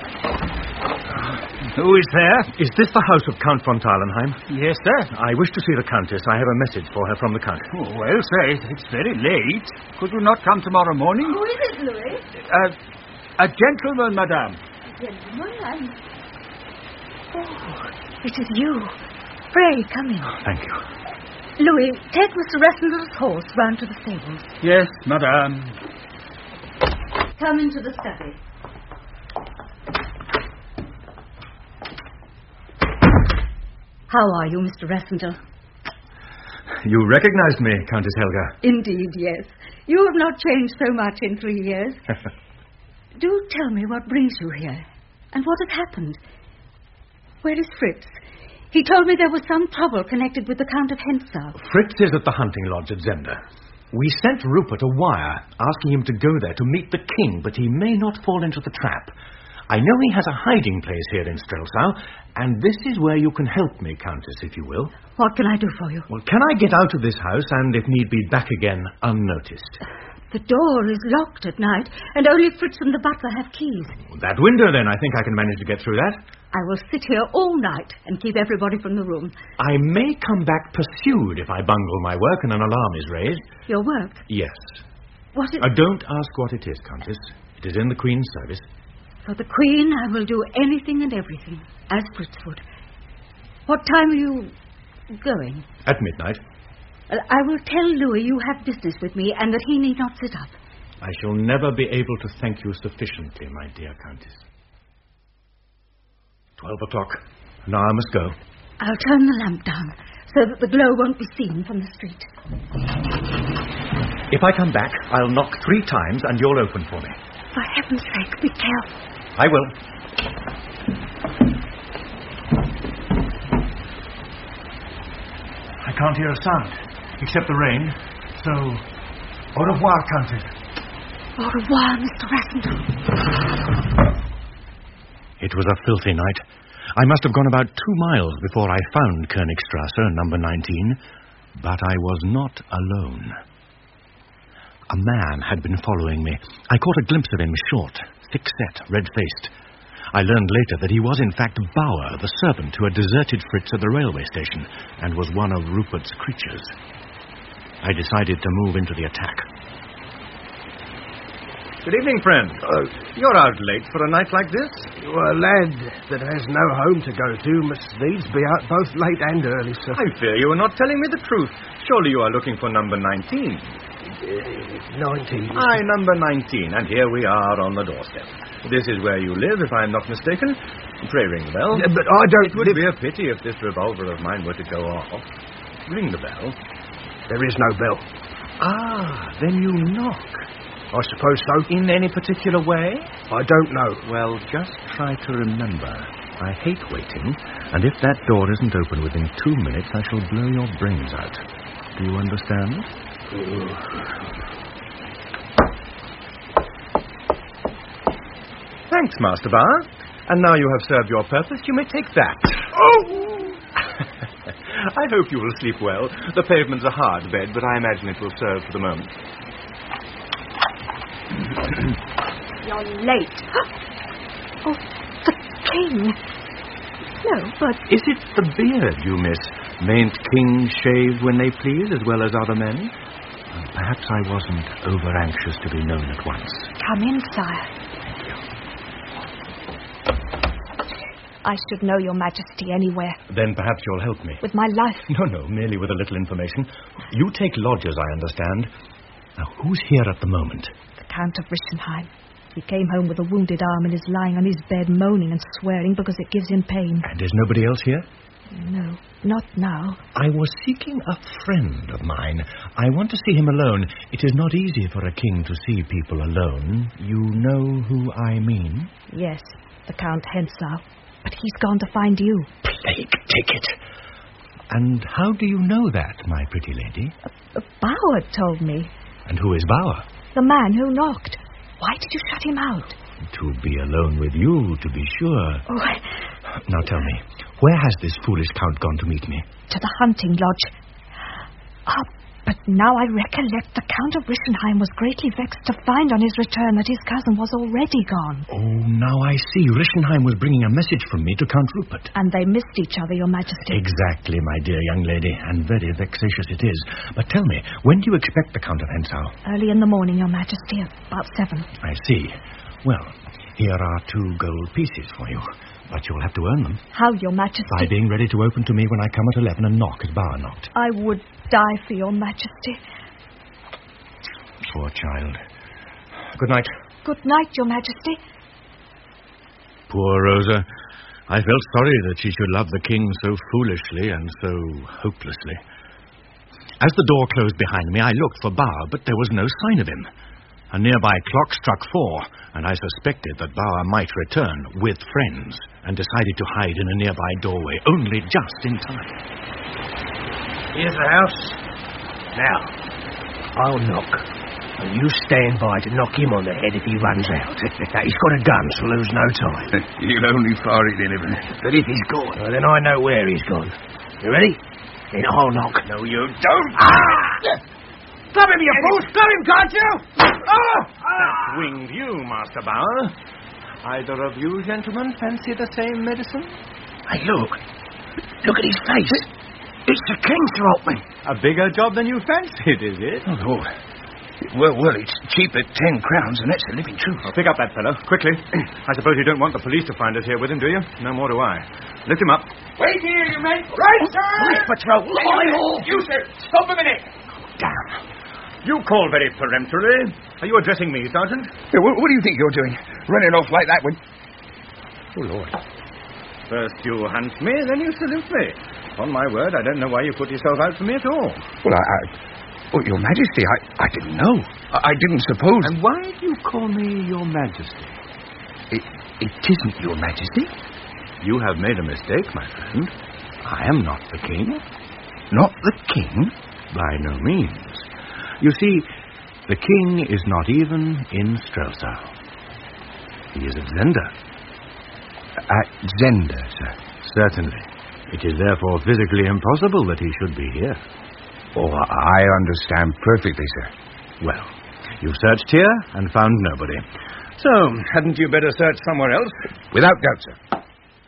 Who is there? Is this the house of Count von Tarlenheim? Yes, sir. I wish to see the Countess. I have a message for her from the Count. Oh, well, sir, it's very late. Could you not come tomorrow morning? Who is it, Louis? Uh, a gentleman, madame. A gentleman? I'm... Oh, it is you. Pray, come in. Oh, thank you. Louis, take Mister Rassendyll's horse round to the stables. Yes, madame. Come into the study. How are you, Mister Rassendyll? You recognized me, Countess Helga. Indeed, yes. You have not changed so much in three years. Do tell me what brings you here. And what has happened? Where is Fritz? He told me there was some trouble connected with the Count of Hentzau. Fritz is at the hunting lodge at Zenda. We sent Rupert a wire asking him to go there to meet the king, but he may not fall into the trap. I know he has a hiding place here in Strelsau, and this is where you can help me, Countess, if you will. What can I do for you? Well, can I get out of this house and, if need be, back again unnoticed? The door is locked at night, and only Fritz and the butler have keys. That window, then. I think I can manage to get through that. I will sit here all night and keep everybody from the room. I may come back pursued if I bungle my work and an alarm is raised. Your work? Yes. What is... Uh, don't ask what it is, Countess. It is in the Queen's service. For the Queen, I will do anything and everything, as Fritz would. What time are you going? At midnight. Uh, I will tell Louis you have business with me and that he need not sit up. I shall never be able to thank you sufficiently, my dear Countess. Twelve o'clock. Now I must go. I'll turn the lamp down so that the glow won't be seen from the street. If I come back, I'll knock three times and you'll open for me. For heaven's sake, be careful. I will. I can't hear a sound, except the rain. So, au revoir, Countess. Au revoir, Mister Rassendyll. It was a filthy night. I must have gone about two miles before I found Königstrasse, number nineteen. But I was not alone. A man had been following me. I caught a glimpse of him, short, thick-set, red-faced. I learned later that he was in fact Bauer, the servant who had deserted Fritz at the railway station and was one of Rupert's creatures. I decided to move into the attack. Good evening, friend. Uh, you're out late for a night like this? Well, a lad that has no home to go to must needs be out both late and early, sir. I fear you are not telling me the truth. Surely you are looking for number nineteen. Uh, nineteen. Aye, number nineteen, and here we are on the doorstep. This is where you live, if I'm not mistaken. Pray ring the bell. Uh, but I don't... It would live... be a pity if this revolver of mine were to go off. Ring the bell. There is no bell. Ah, then you knock. I suppose so. In any particular way? I don't know. Well, just try to remember. I hate waiting, and if that door isn't open within two minutes, I shall blow your brains out. Do you understand? Thanks, Master Bauer. And now you have served your purpose, you may take that. Oh! I hope you will sleep well. The pavement's a hard bed, but I imagine it will serve for the moment. You're late. Oh, the king. No, but... Is it the beard you miss? Mayn't kings shave when they please as well as other men? Perhaps I wasn't over-anxious to be known at once. Come in, sire. I should know your majesty anywhere. Then perhaps you'll help me. With my life. No, no, merely with a little information. You take lodgers, I understand. Now, who's here at the moment? The Count of Rischenheim. He came home with a wounded arm and is lying on his bed moaning and swearing because it gives him pain. And is nobody else here? No, not now. I was seeking a friend of mine. I want to see him alone. It is not easy for a king to see people alone. You know who I mean? Yes, the Count Hentzau. But he's gone to find you. Plague take it. And how do you know that, my pretty lady? Uh, Bauer told me. And who is Bauer? The man who knocked. Why did you shut him out? To be alone with you, to be sure. Oh, I... Now tell me, where has this foolish count gone to meet me? To the hunting lodge. Ah, but now I recollect the Count of Rischenheim was greatly vexed to find on his return that his cousin was already gone. Oh, now I see. Rischenheim was bringing a message from me to Count Rupert. And they missed each other, your majesty. Exactly, my dear young lady, and very vexatious it is. But tell me, when do you expect the Count of Hentzau? Early in the morning, your majesty, about seven. I see. Well, here are two gold pieces for you. But you'll have to earn them. How, your majesty? By being ready to open to me when I come at eleven and knock as Bauer knocked. I would die for your majesty. Poor child. Good night. Good night, your majesty. Poor Rosa. I felt sorry that she should love the king so foolishly and so hopelessly. As the door closed behind me, I looked for Bauer, but there was no sign of him. A nearby clock struck four, and I suspected that Bauer might return with friends, and decided to hide in a nearby doorway, only just in time. Here's the house. Now, I'll knock, and you stand by to knock him on the head if he runs out. Now, he's got a gun, so lose no time. You'll only fire it in heaven. But if he's gone, well, then I know where he's gone. You ready? Then I'll knock. No, you don't. Ah! Grab him, you fool! Grab him, can't you? Oh! That winged you, Master Bauer. Either of you gentlemen fancy the same medicine? Hey, look. Look at his face. It's the king, Throttman. A bigger job than you fancied, is it? Oh, Lord. Well, well, it's cheap at ten crowns, and that's the living truth. Well, pick up that fellow, quickly. I suppose you don't want the police to find us here with him, do you? No more do I. Lift him up. Wait here, you men! Right, sir! Police patrol! You, sir! Stop a minute! Damn. You call very peremptorily. Are you addressing me, Sergeant? Yeah, what, what do you think you're doing? Running off like that when... Oh, Lord. First you hunt me, then you salute me. On my word, I don't know why you put yourself out for me at all. Well, I... I oh, Your Majesty, I, I didn't know. I, I didn't suppose... And why do you call me Your Majesty? It, it isn't Your Majesty. You have made a mistake, my friend. I am not the king. Not the king? By no means. You see, the king is not even in Strelsau. He is at Zenda. At Zenda, sir? Certainly. It is therefore physically impossible that he should be here. Oh, I understand perfectly, sir. Well, you searched here and found nobody. So, hadn't you better search somewhere else? Without doubt, sir.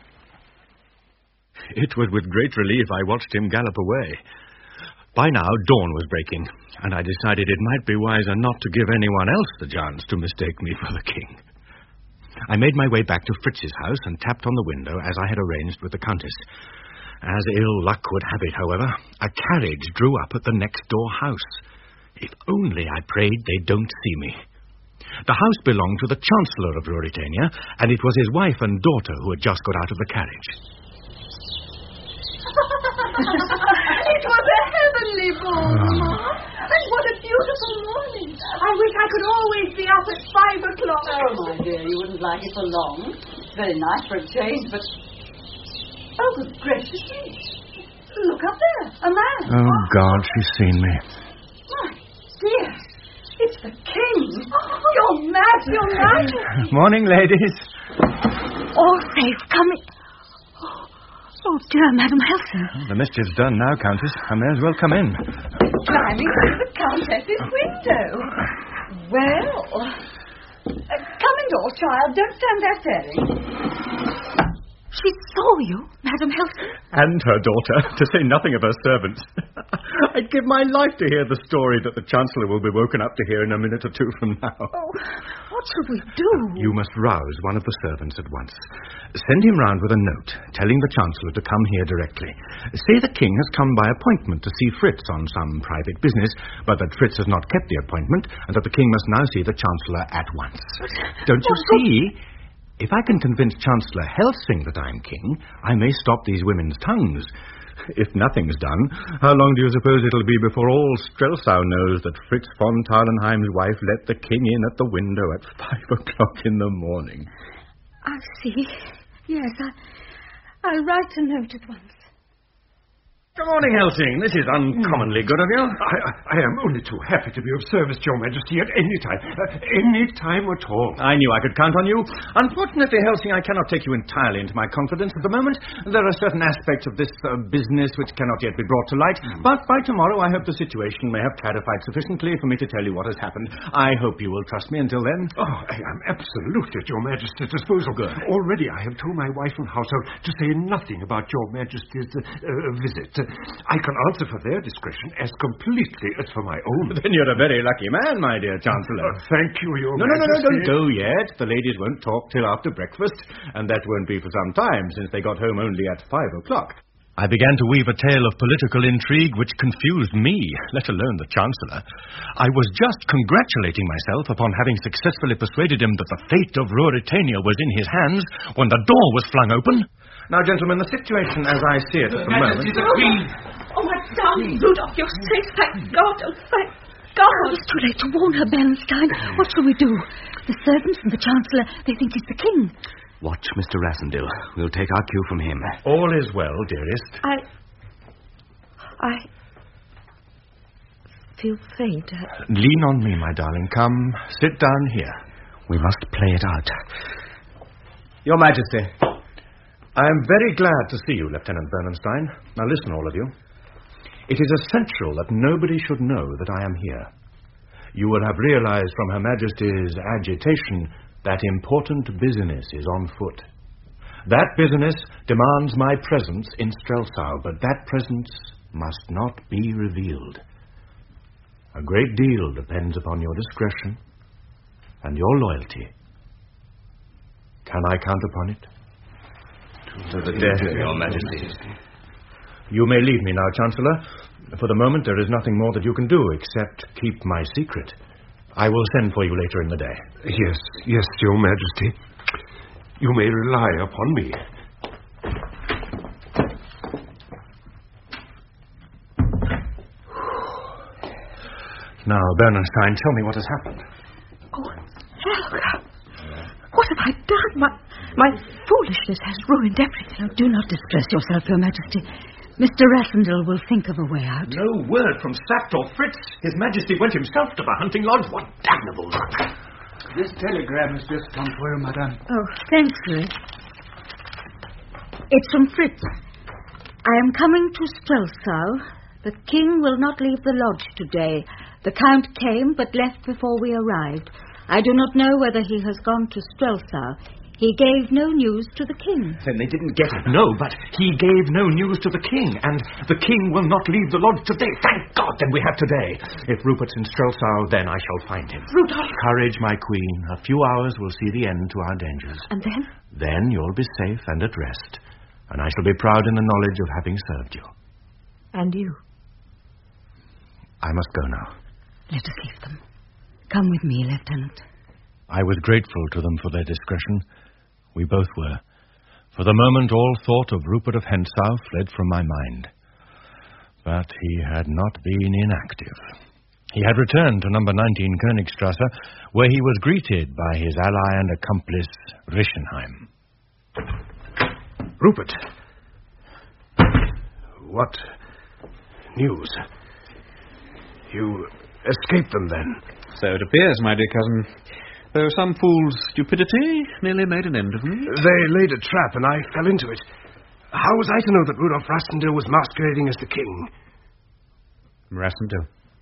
It was with great relief I watched him gallop away. By now, dawn was breaking, and I decided it might be wiser not to give anyone else the chance to mistake me for the king. I made my way back to Fritz's house and tapped on the window as I had arranged with the Countess. As ill luck would have it, however, a carriage drew up at the next-door house. If only, I prayed, they don't see me. The house belonged to the Chancellor of Ruritania, and it was his wife and daughter who had just got out of the carriage. It was a heavenly ball, Mama. And what a beautiful morning. I wish I could always be up at five o'clock. Oh, my dear, you wouldn't like it for long. Very nice for a change, but... Oh, good gracious me. Look up there, a man. Oh, God, she's seen me. My dear, it's the king. Oh, you're mad, you're mad. Morning, ladies. All safe, coming. Oh, dear, Madam Helsing. The mischief's done now, Countess. I may as well come in. Climbing through the Countess's window. Well, uh, come indoors, child. Don't stand there staring. She saw you, Madam Helsing? And her daughter, to say nothing of her servants. I'd give my life to hear the story that the Chancellor will be woken up to hear in a minute or two from now. Oh, what should we do? You must rouse one of the servants at once. Send him round with a note, telling the Chancellor to come here directly. Say the King has come by appointment to see Fritz on some private business, but that Fritz has not kept the appointment, and that the King must now see the Chancellor at once. But, Don't you oh, see? If I can convince Chancellor Helsing that I'm king, I may stop these women's tongues. If nothing's done, how long do you suppose it'll be before all Strelsau knows that Fritz von Tarlenheim's wife let the king in at the window at five o'clock in the morning? I see. Yes, I, I'll write a note at once. Good morning, Helsing. This is uncommonly good of you. I, I am only too happy to be of service to your Majesty at any time. Uh, any time at all. I knew I could count on you. Unfortunately, Helsing, I cannot take you entirely into my confidence at the moment. There are certain aspects of this uh, business which cannot yet be brought to light. Mm. But by tomorrow, I hope the situation may have clarified sufficiently for me to tell you what has happened. I hope you will trust me until then. Oh, I am absolutely at your Majesty's disposal. Good. Already I have told my wife and household to say nothing about your Majesty's uh, uh, visit. I can answer for their discretion as completely as for my own. Then you're a very lucky man, my dear Chancellor. Uh, thank you, Your no, Majesty. No, no, no, don't go yet. The ladies won't talk till after breakfast, and that won't be for some time, since they got home only at five o'clock. I began to weave a tale of political intrigue which confused me, let alone the Chancellor. I was just congratulating myself upon having successfully persuaded him that the fate of Ruritania was in his hands when the door was flung open. Now, gentlemen, the situation as I see it at the moment... Oh, my darling Rudolph, you're safe, thank God, oh, thank... God! It's too late to warn her, Bernstein. What shall we do? The servants and the Chancellor, they think he's the king. Watch Mister Rassendyll. We'll take our cue from him. All is well, dearest. I... I... feel faint. Lean on me, my darling. Come, sit down here. We must play it out. Your Majesty. I am very glad to see you, Lieutenant Bernstein. Now listen, all of you. It is essential that nobody should know that I am here. You will have realized from Her Majesty's agitation that important business is on foot. That business demands my presence in Strelsau, but that presence must not be revealed. A great deal depends upon your discretion and your loyalty. Can I count upon it? To the death of your Majesty. You may leave me now, Chancellor. For the moment, there is nothing more that you can do except keep my secret. I will send for you later in the day. Yes, yes, Your Majesty. You may rely upon me. Now, Bernstein, tell me what has happened. Oh, Helga. What have I done? My, my foolishness has ruined everything. Oh, do not distress yourself, Your Majesty. Mister Rassendyll will think of a way out. No word from Sapt or Fritz. His Majesty went himself to the hunting lodge. What damnable luck. This telegram has just come for you, madame. Oh, thanks, Louis. It's from Fritz. I am coming to Strelsau. The king will not leave the lodge today. The count came, but left before we arrived. I do not know whether he has gone to Strelsau. He gave no news to the king. Then they didn't get it. No, but he gave no news to the king, and the king will not leave the lodge today. Thank God, then we have today. If Rupert's in Strelsau, then I shall find him. Rudolph! Courage, my queen. A few hours will see the end to our dangers. And then? Then you'll be safe and at rest, and I shall be proud in the knowledge of having served you. And you? I must go now. Let us leave them. Come with me, Lieutenant. I was grateful to them for their discretion. We both were. For the moment, all thought of Rupert of Hentzau fled from my mind. But he had not been inactive. He had returned to number nineteen Königstrasse, where he was greeted by his ally and accomplice, Rischenheim. Rupert. What news? You escaped them, then? So it appears, my dear cousin. Though some fool's stupidity nearly made an end of me. They laid a trap, and I fell into it. How was I to know that Rudolf Rassendyll was masquerading as the king? Rassendyll.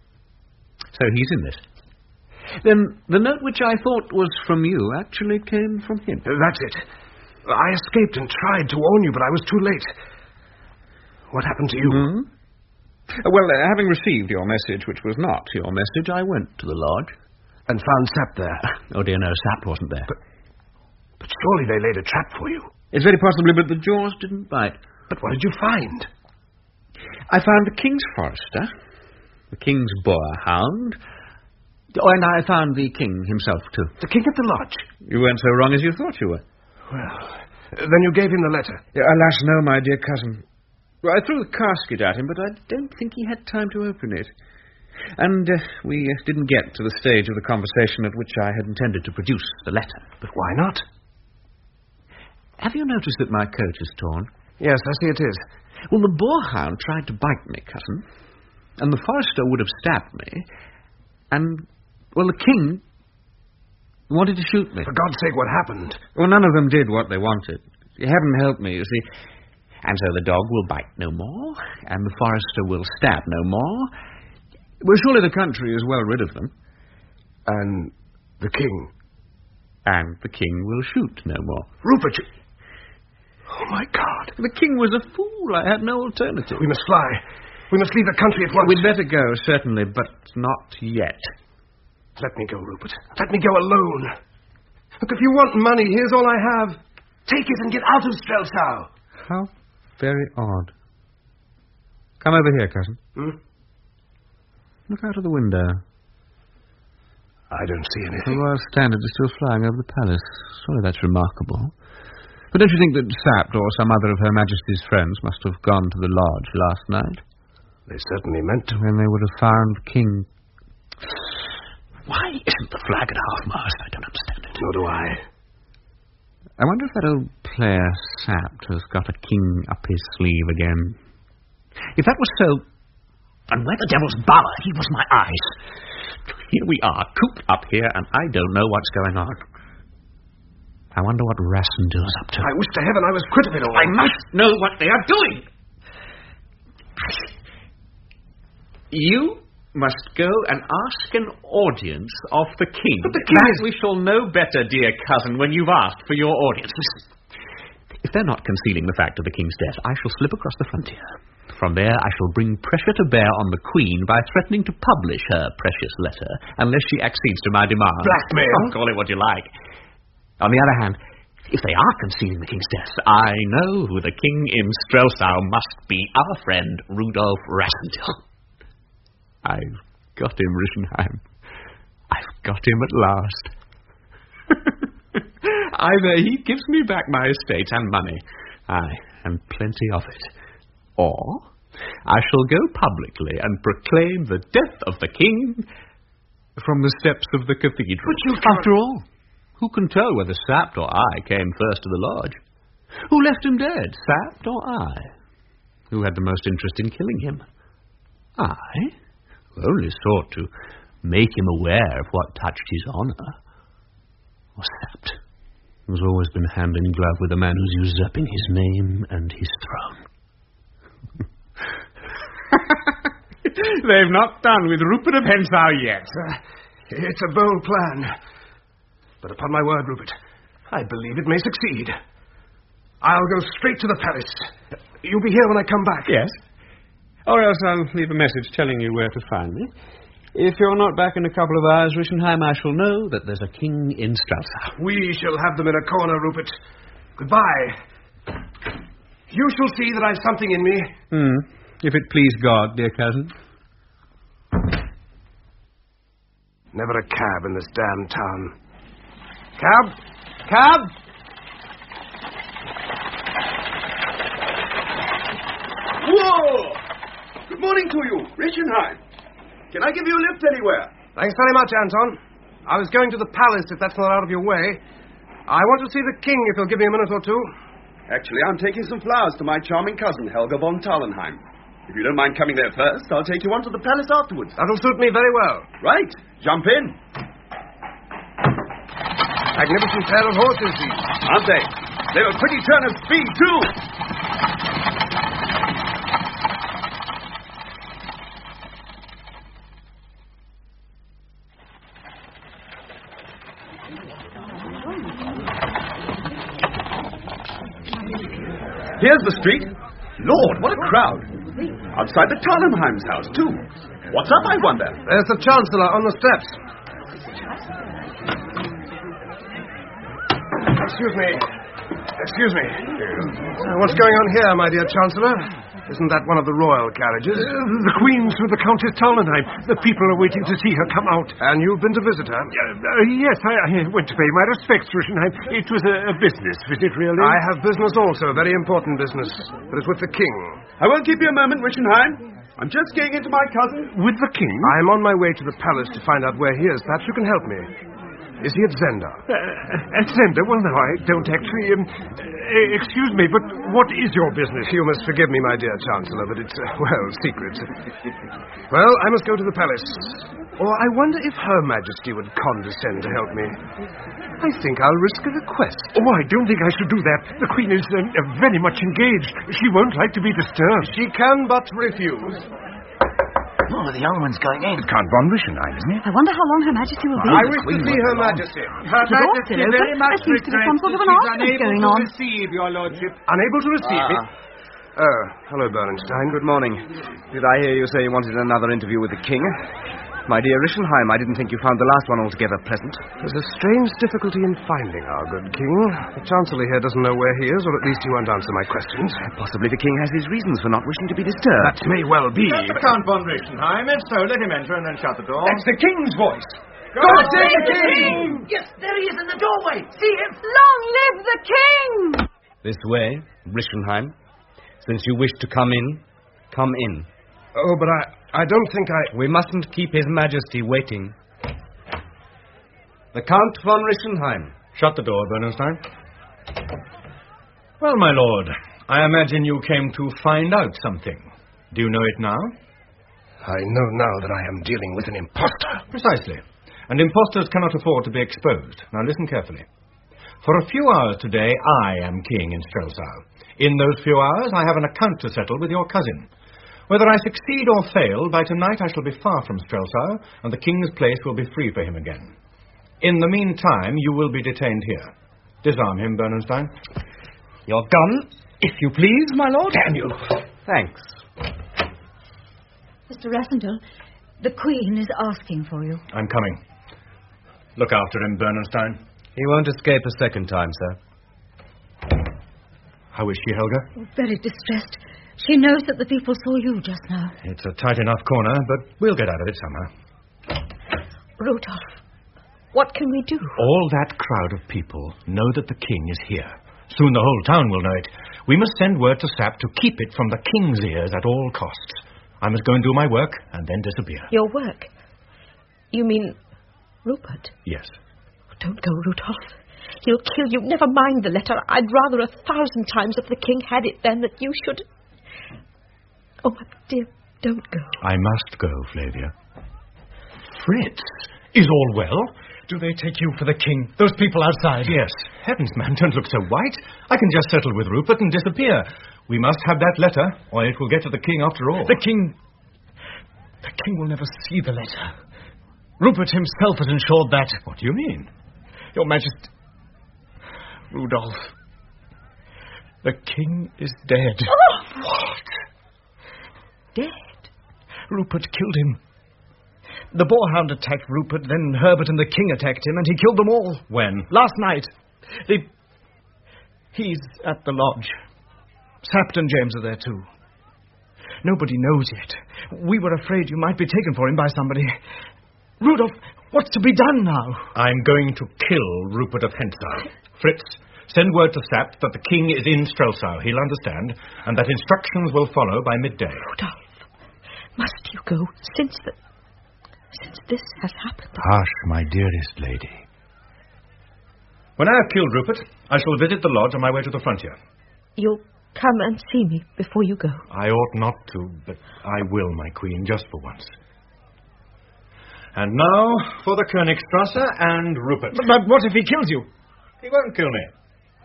So he's in this. Then the note which I thought was from you actually came from him. That's it. I escaped and tried to warn you, but I was too late. What happened to you? Hmm? Well, uh, having received your message, which was not your message, I went to the lodge. And found Sapt there? Oh, dear, no, Sapt wasn't there. But, but surely they laid a trap for you. It's very possible, but the jaws didn't bite. But what did you find? I found the king's forester, the king's boar hound, oh, and I found the king himself, too. The king at the lodge? You weren't so wrong as you thought you were. Well, then you gave him the letter? Yeah, alas, no, my dear cousin. Well, I threw the casket at him, but I don't think he had time to open it. And uh, we uh, didn't get to the stage of the conversation at which I had intended to produce the letter. But why not? Have you noticed that my coat is torn? Yes, I see it is. Well, the boarhound tried to bite me, cousin, and the forester would have stabbed me, and, well, the king wanted to shoot me. For God's sake, what happened? Well, none of them did what they wanted. Heaven help me, you see. And so the dog will bite no more, and the forester will stab no more. Well, surely the country is well rid of them. And the king? And the king will shoot no more. Rupert, you... Oh, my God. The king was a fool. I had no alternative. We must fly. We must leave the country at once. We'd better go, certainly, but not yet. Let me go, Rupert. Let me go alone. Look, if you want money, here's all I have. Take it and get out of Strelsau. How very odd. Come over here, cousin. Hmm? Look out of the window. I don't see anything. The Royal Standard is still flying over the palace. Surely that's remarkable. But don't you think that Sapt or some other of Her Majesty's friends must have gone to the lodge last night? They certainly meant to. When they would have found King... Why isn't the flag at half-mast? I don't understand it. Nor do I. I wonder if that old player, Sapt, has got a king up his sleeve again. If that was so... And where the devil's bother? He was my eyes. Here we are, cooped up here, and I don't know what's going on. I wonder what Rassendill's up to. I wish to heaven I was quit of it all. I must know what they are doing. You must go and ask an audience of the king. But the king that is... we shall know better, dear cousin, when you've asked for your audience. Listen, if they're not concealing the fact of the king's death, I shall slip across the frontier. From there, I shall bring pressure to bear on the Queen by threatening to publish her precious letter unless she accedes to my demand. Blackmail? Oh, call it what you like. On the other hand, if they are concealing the king's death, I know who the king in Strelsau must be, our friend Rudolf Rassendyll. I've got him, Rischenheim. I've got him at last. Either he gives me back my estates and money, aye, and plenty of it, or I shall go publicly and proclaim the death of the king from the steps of the cathedral. But you After all, who can tell whether Sapt or I came first to the lodge? Who left him dead, Sapt or I? Who had the most interest in killing him? I, who only sought to make him aware of what touched his honour. Or Sapt, who's always been hand in glove with a man who's usurping his name and his throne. They've not done with Rupert of Hentzau yet. Uh, it's a bold plan. But upon my word, Rupert, I believe it may succeed. I'll go straight to the palace. You'll be here when I come back. Yes. Or else I'll leave a message telling you where to find me. If you're not back in a couple of hours, Rischenheim, I shall know that there's a king in Strelsau. We shall have them in a corner, Rupert. Goodbye. You shall see that I've something in me. Hmm. If it please God, dear cousin. Never a cab in this damn town. Cab? Cab? Whoa! Good morning to you, Rischenheim. Can I give you a lift anywhere? Thanks very much, Anton. I was going to the palace, if that's not out of your way. I want to see the king, if you'll give me a minute or two. Actually, I'm taking some flowers to my charming cousin, Helga von Tallenheim. If you don't mind coming there first, I'll take you on to the palace afterwards. That'll suit me very well. Right. Jump in. Magnificent pair of horses, these. Aren't they? They're a pretty turn of speed, too. Here's the street. Lord, what a crowd. Outside the Tallenheim's house, too. What's up, I wonder? There's the Chancellor on the steps. Excuse me. Excuse me. Uh, what's going on here, my dear Chancellor? Isn't that one of the royal carriages? Uh, the Queen's with the Countess Tallenheim. The people are waiting to see her come out. And you've been to visit her? Uh, uh, yes, I, I went to pay my respects, Rischenheim. It was a, a business visit, really. I have business also, very important business. But it's with the King. I won't keep you a moment, Rischenheim. I'm just getting into my cousin. With the King? I'm on my way to the palace to find out where he is. Perhaps you can help me. Is he at Zenda? Uh, at Zenda? Well, no, I don't actually... Um, uh, excuse me, but what is your business? You must forgive me, my dear Chancellor, but it's, uh, well, secret. Well, I must go to the palace. Or I wonder if Her Majesty would condescend to help me. I think I'll risk a request. Oh, I don't think I should do that. The Queen is uh, very much engaged. She won't like to be disturbed. She can but refuse. Oh, the young one's going in. Count von Rischenheim, isn't it? I wonder how long Her Majesty will be. I wish to see Her Majesty. Her Majesty very much there seems to be some sort of an argument going on. Unable to receive, your lordship. Unable to receive me? Oh, hello, Bernstein. Good morning. Did I hear you say you wanted another interview with the king? My dear Rischenheim, I didn't think you found the last one altogether pleasant. There's a strange difficulty in finding our good king. The Chancellor here doesn't know where he is, or at least he won't answer my questions. Possibly the king has his reasons for not wishing to be disturbed. That may well be. That's the Count von Rischenheim. If so, let him enter and then shut the door. That's the king's voice. God, God save the king! king! Yes, there he is in the doorway. See him? Long live the king! This way, Rischenheim. Since you wish to come in, come in. Oh, but I... I don't think I... We mustn't keep His Majesty waiting. The Count von Rischenheim. Shut the door, Bernstein. Well, my lord, I imagine you came to find out something. Do you know it now? I know now that I am dealing with an impostor. Precisely. And impostors cannot afford to be exposed. Now listen carefully. For a few hours today, I am king in Strelsau. In those few hours, I have an account to settle with your cousin. Whether I succeed or fail, by tonight I shall be far from Strelsau, and the king's place will be free for him again. In the meantime, you will be detained here. Disarm him, Bernstein. Your gun, if you please, my lord. Damn you. Thanks. Mister Rassendell, the Queen is asking for you. I'm coming. Look after him, Bernstein. He won't escape a second time, sir. How is she, Helga? Oh, very distressed. She knows that the people saw you just now. It's a tight enough corner, but we'll get out of it somehow. Rudolph, what can we do? All that crowd of people know that the king is here. Soon the whole town will know it. We must send word to Sapp to keep it from the king's ears at all costs. I must go and do my work and then disappear. Your work? You mean Rupert? Yes. Don't go, Rudolph. He'll kill you. Never mind the letter. I'd rather a thousand times that the king had it than that you should... Oh, my dear, don't go. I must go, Flavia. Fritz, is all well? Do they take you for the king? Those people outside? Yes. Heavens, man, don't look so white. I can just settle with Rupert and disappear. We must have that letter, or it will get to the king after all. The king... The king will never see the letter. Rupert himself has ensured that. What do you mean? Your Majesty... Rudolph. The king is dead. Oh! What? Dead? Rupert killed him. The boarhound attacked Rupert, then Herbert and the king attacked him, and he killed them all. When? Last night. They... He's at the lodge. Sapt and James are there, too. Nobody knows yet. We were afraid you might be taken for him by somebody. Rudolph, what's to be done now? I'm going to kill Rupert of Hentzau. Fritz, send word to Sapt that the king is in Strelsau. He'll understand, and that instructions will follow by midday. Rudolph, must you go since the... since this has happened? Hush, my dearest lady. When I have killed Rupert, I shall visit the lodge on my way to the frontier. You'll come and see me before you go. I ought not to, but I will, my queen, just for once. And now for the Königstrasse and Rupert. But, but what if he kills you? He won't kill me.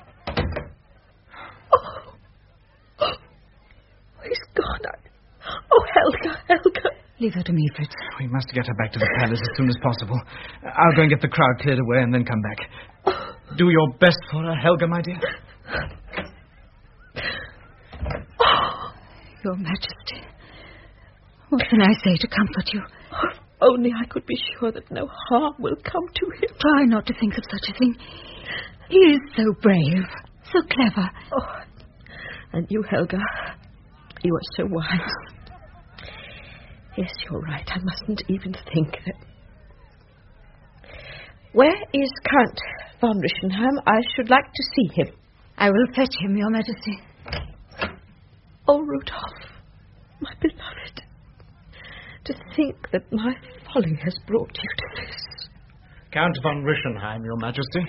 Oh, oh. He's gone. I... Oh, Helga, Helga. Leave her to me, Fritz. We must get her back to the palace as soon as possible. I'll go and get the crowd cleared away and then come back. Do your best for her, Helga, my dear. Oh, Your Majesty, what can I say to comfort you? Oh, if only I could be sure that no harm will come to him. Try not to think of such a thing. He is so brave, so clever. Oh, and you, Helga, you are so wise. Yes, you're right. I mustn't even think that... Where is Count von Rischenheim? I should like to see him. I will fetch him, Your Majesty. Oh, Rudolph, my beloved, to think that my folly has brought you to this. Count von Rischenheim, Your Majesty.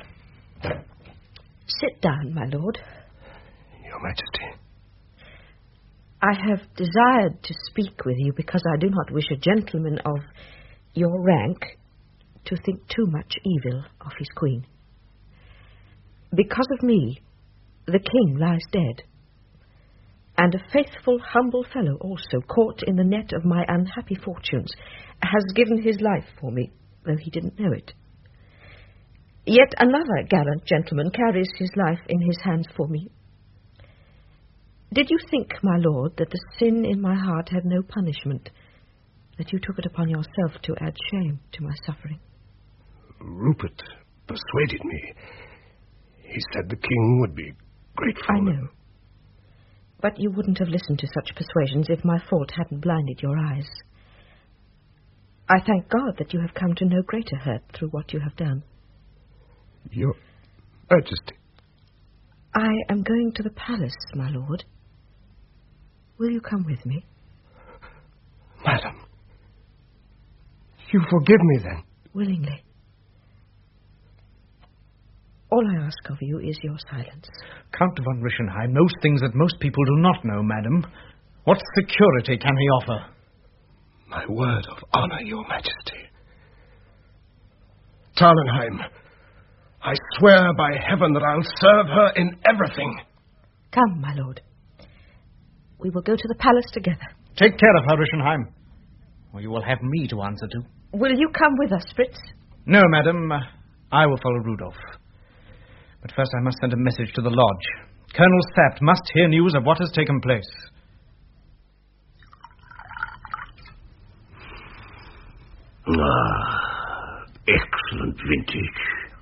Sit down, my lord. Your Majesty. I have desired to speak with you because I do not wish a gentleman of your rank to think too much evil of his queen. Because of me, the king lies dead, and a faithful, humble fellow also, caught in the net of my unhappy fortunes, has given his life for me, though he didn't know it. Yet another gallant gentleman carries his life in his hands for me. Did you think, my lord, that the sin in my heart had no punishment, that you took it upon yourself to add shame to my suffering? Rupert persuaded me. He said the king would be grateful. I know. But you wouldn't have listened to such persuasions if my fault hadn't blinded your eyes. I thank God that you have come to no greater hurt through what you have done. Your Majesty. I am going to the palace, my lord. Will you come with me? Madam, you forgive me then? Willingly. All I ask of you is your silence. Count von Rischenheim knows things that most people do not know, madam. What security can he offer? My word of honor, Your Majesty. Tarlenheim, I swear by heaven that I'll serve her in everything. Come, my lord. We will go to the palace together. Take care of her, Rischenheim, or you will have me to answer to. Will you come with us, Fritz? No, madam. Uh, I will follow Rudolf. But first I must send a message to the lodge. Colonel Sapt must hear news of what has taken place. Ah, excellent vintage.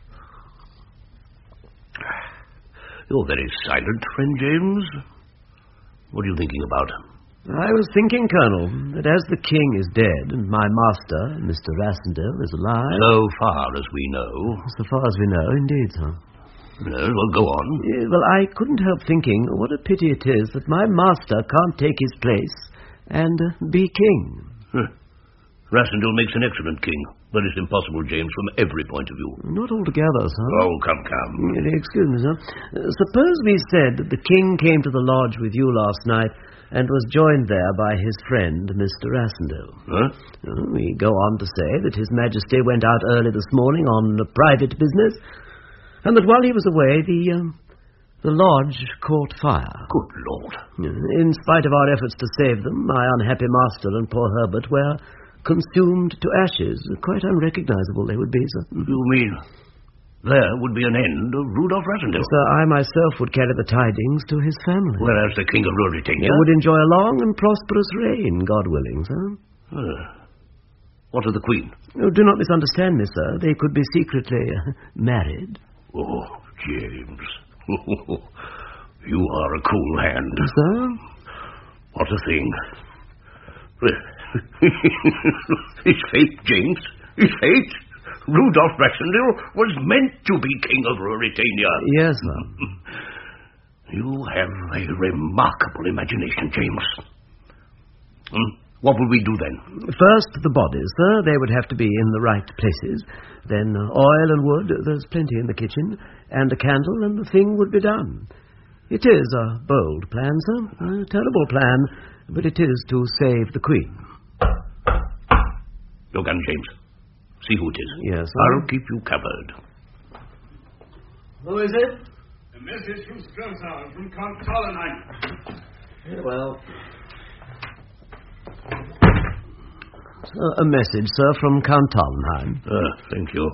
You're very silent, friend James. What are you thinking about? I was thinking, Colonel, that as the king is dead and my master, Mister Rassendell, is alive... So far as we know. So far as we know, indeed, sir. Yes, well, go on. Uh, well, I couldn't help thinking what a pity it is that my master can't take his place and uh, be king. Huh. Rassendell makes an excellent king, but it's impossible, James, from every point of view. Not altogether, sir. Oh, come, come. Excuse me, sir. Uh, suppose we said that the king came to the lodge with you last night and was joined there by his friend, Mister Rassendell. Huh? Uh, we go on to say that His Majesty went out early this morning on uh, private business, and that while he was away, the... Um, The lodge caught fire. Good Lord. In spite of our efforts to save them, my unhappy master and poor Herbert were consumed to ashes. Quite unrecognizable they would be, sir. You mean there would be an end of Rudolf Rassendell? Sir, I myself would carry the tidings to his family. Whereas the King of Ruritania would enjoy a long and prosperous reign, God willing, sir. Uh, what of the Queen? Oh, do not misunderstand me, sir. They could be secretly uh, married. Oh, James. You are a cool hand. Sir? What a thing. It's fate, James. It's fate. Rudolf Rassendell was meant to be King of Ruritania. Yes, sir. You have a remarkable imagination, James. Hmm? What will we do then? First, the bodies, sir. They would have to be in the right places. Then uh, oil and wood, there's plenty in the kitchen, and a candle, and the thing would be done. It is a bold plan, sir. A terrible plan, but it is to save the Queen. Your gun, James. See who it is. Yes, sir. I'll keep you covered. Who is it? A message from Strelsau, from Count Tarlenheim. Very well. Uh, a message, sir, from Count Tarlenheim. Ah, thank you.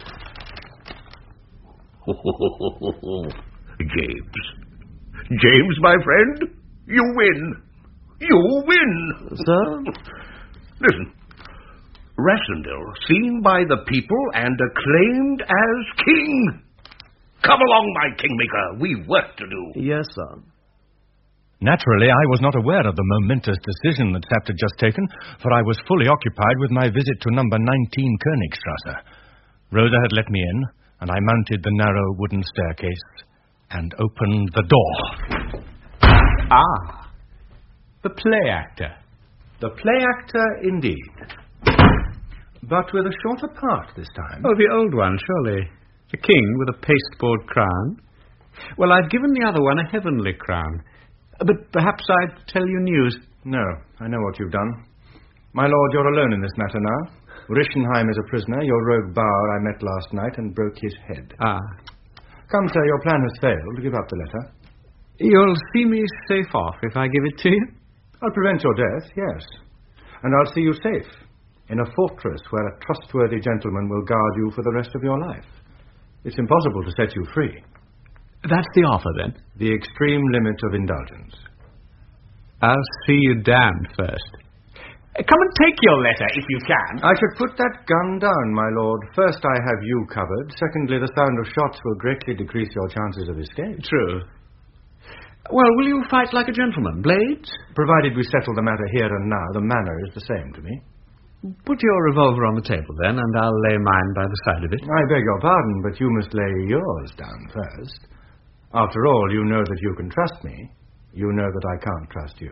James. James, my friend, you win. You win. Sir? Listen. Rassendell, seen by the people and acclaimed as king. Come along, my kingmaker. We've work to do. Yes, sir. Naturally, I was not aware of the momentous decision that Sapt had just taken, for I was fully occupied with my visit to number nineteen Königstrasse. Rosa had let me in, and I mounted the narrow wooden staircase and opened the door. Ah, the play actor. The play actor, indeed. But with a shorter part this time. Oh, the old one, surely. The king with a pasteboard crown. Well, I've given the other one a heavenly crown. But perhaps I'd tell you news. No, I know what you've done. My lord, you're alone in this matter now. Rischenheim is a prisoner. Your rogue Bauer I met last night and broke his head. Ah. Come, sir, your plan has failed. Give up the letter. You'll see me safe off if I give it to you? I'll prevent your death, yes. And I'll see you safe in a fortress where a trustworthy gentleman will guard you for the rest of your life. It's impossible to set you free. That's the offer, then? The extreme limit of indulgence. I'll see you damned first. Come and take your letter, if you can. I should put that gun down, my lord. First, I have you covered. Secondly, the sound of shots will greatly decrease your chances of escape. True. Well, will you fight like a gentleman? Blades? Provided we settle the matter here and now, the manner is the same to me. Put your revolver on the table, then, and I'll lay mine by the side of it. I beg your pardon, but you must lay yours down first. After all, you know that you can trust me. You know that I can't trust you.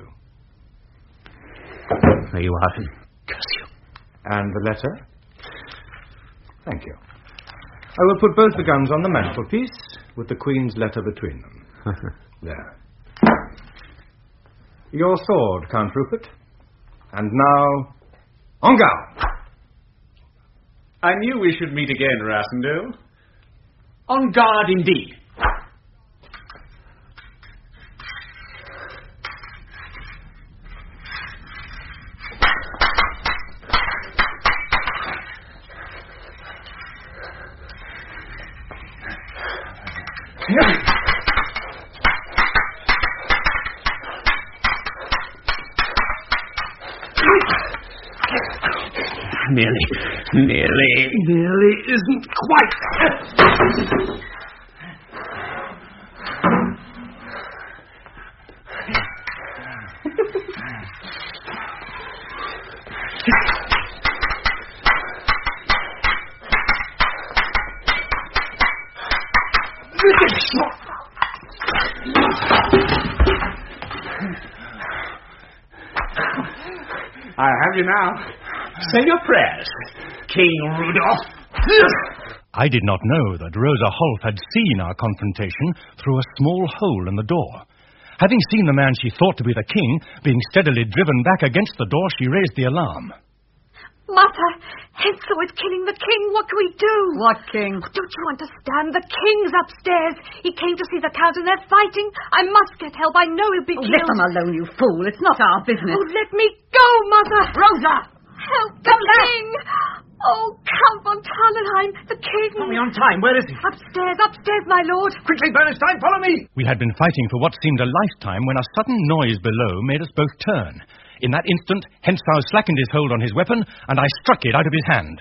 There you are. Curse you. And the letter? Thank you. I will put both the guns on the mantelpiece, with the Queen's letter between them. There. Your sword, Count Rupert. And now, en garde! I knew we should meet again, Rassendyll. On guard indeed. Nearly, nearly, nearly isn't quite. I have you now. Say your prayers, King Rudolph. I did not know that Rosa Holf had seen our confrontation through a small hole in the door. Having seen the man she thought to be the king being steadily driven back against the door, she raised the alarm. Mother, Hensel is killing the king. What can we do? What king? Oh, don't you understand? The king's upstairs. He came to see the count and they're fighting. I must get help. I know he'll be Oh, killed. let them alone, you fool. It's not our business. Oh, let me go, Mother. Rosa! Help the king. Oh, Count von Tarlenheim, the king. Got me on time. Where is he? Upstairs, upstairs, my lord. Quickly, Bernstein, follow me. We had been fighting for what seemed a lifetime when a sudden noise below made us both turn. In that instant, Hentzau slackened his hold on his weapon, and I struck it out of his hand.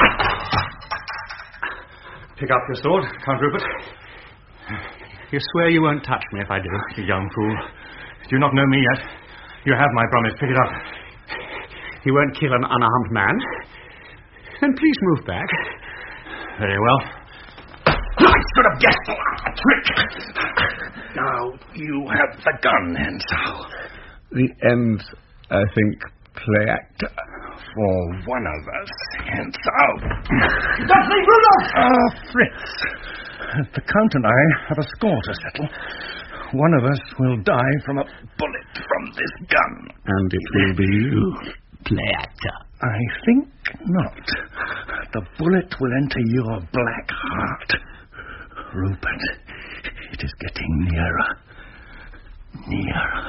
Pick up your sword, Count Rupert. You swear you won't touch me if I do, you young fool. Do you not know me yet? You have my promise. Pick it up. You won't kill an unarmed man. Then please move back. Very well. I should have guessed a trick. Now you have the gun, Hentzau. The end, I think, play actor. For one of us, Hentzau. That's me, Rudolph! Ah, Fritz. The Count and I have a score to settle. One of us will die from a bullet from this gun. And it will be you, play actor. I think not. The bullet will enter your black heart. Rupert, it is getting nearer. Nearer.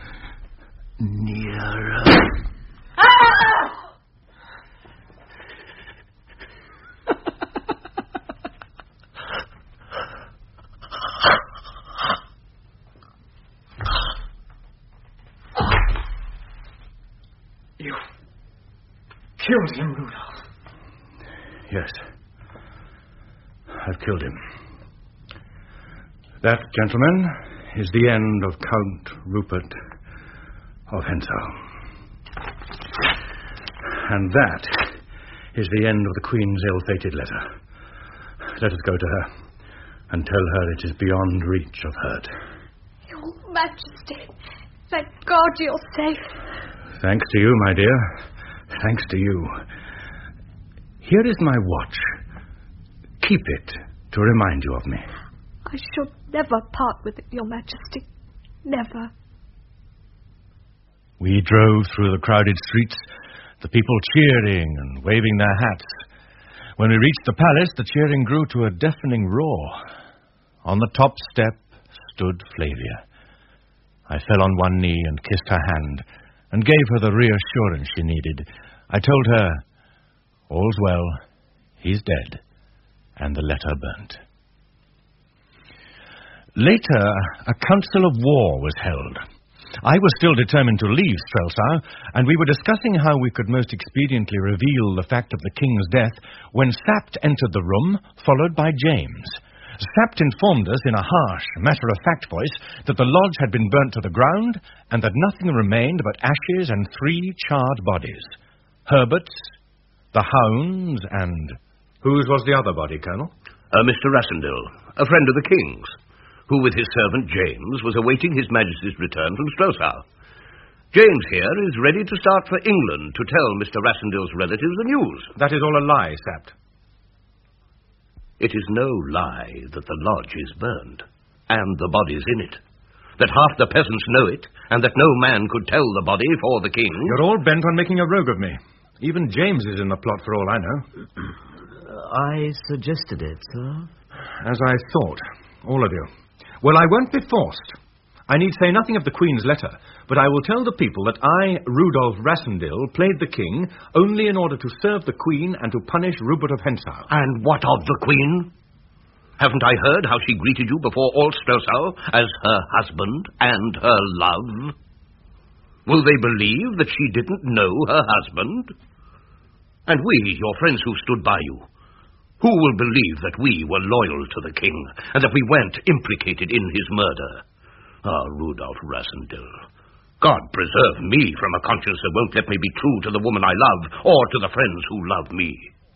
Nearer. Ah! You killed him, Rudolph. Yes. I've killed him. That, gentlemen, is the end of Count Rupert of Hentzau. And that is the end of the Queen's ill-fated letter. Let us go to her and tell her it is beyond reach of hurt. Your Majesty, thank God you're safe. Thanks to you, my dear. Thanks to you. Here is my watch. Keep it to remind you of me. I shall never part with it, Your Majesty. Never. We drove through the crowded streets, the people cheering and waving their hats. When we reached the palace, the cheering grew to a deafening roar. On the top step stood Flavia. I fell on one knee and kissed her hand, and gave her the reassurance she needed. I told her, all's well, he's dead, and the letter burnt. Later, a council of war was held. I was still determined to leave Strelsau, and we were discussing how we could most expediently reveal the fact of the king's death when Sapt entered the room, followed by James. Sapt informed us in a harsh, matter-of-fact voice that the lodge had been burnt to the ground and that nothing remained but ashes and three charred bodies. Herbert's, the hound's, and... Whose was the other body, Colonel? Uh, Mister Rassendyll, a friend of the King's, who with his servant James was awaiting His Majesty's return from Strelsau. James here is ready to start for England to tell Mister Rassendyll's relatives the news. That is all a lie, Sapt. It is no lie that the lodge is burned, and the bodies in it. That half the peasants know it, and that no man could tell the body for the king. You're all bent on making a rogue of me. Even James is in the plot for all I know. I suggested it, sir. As I thought, all of you. Well, I won't be forced. I need say nothing of the Queen's letter, but I will tell the people that I, Rudolf Rassendyll, played the king only in order to serve the Queen and to punish Rupert of Hentzau. And what of the Queen? Haven't I heard how she greeted you before all Strelsau as her husband and her love? Will they believe that she didn't know her husband? And we, your friends who stood by you, who will believe that we were loyal to the king and that we weren't implicated in his murder? Ah, Rudolf Rassendyll, God preserve me from a conscience that won't let me be true to the woman I love or to the friends who love me.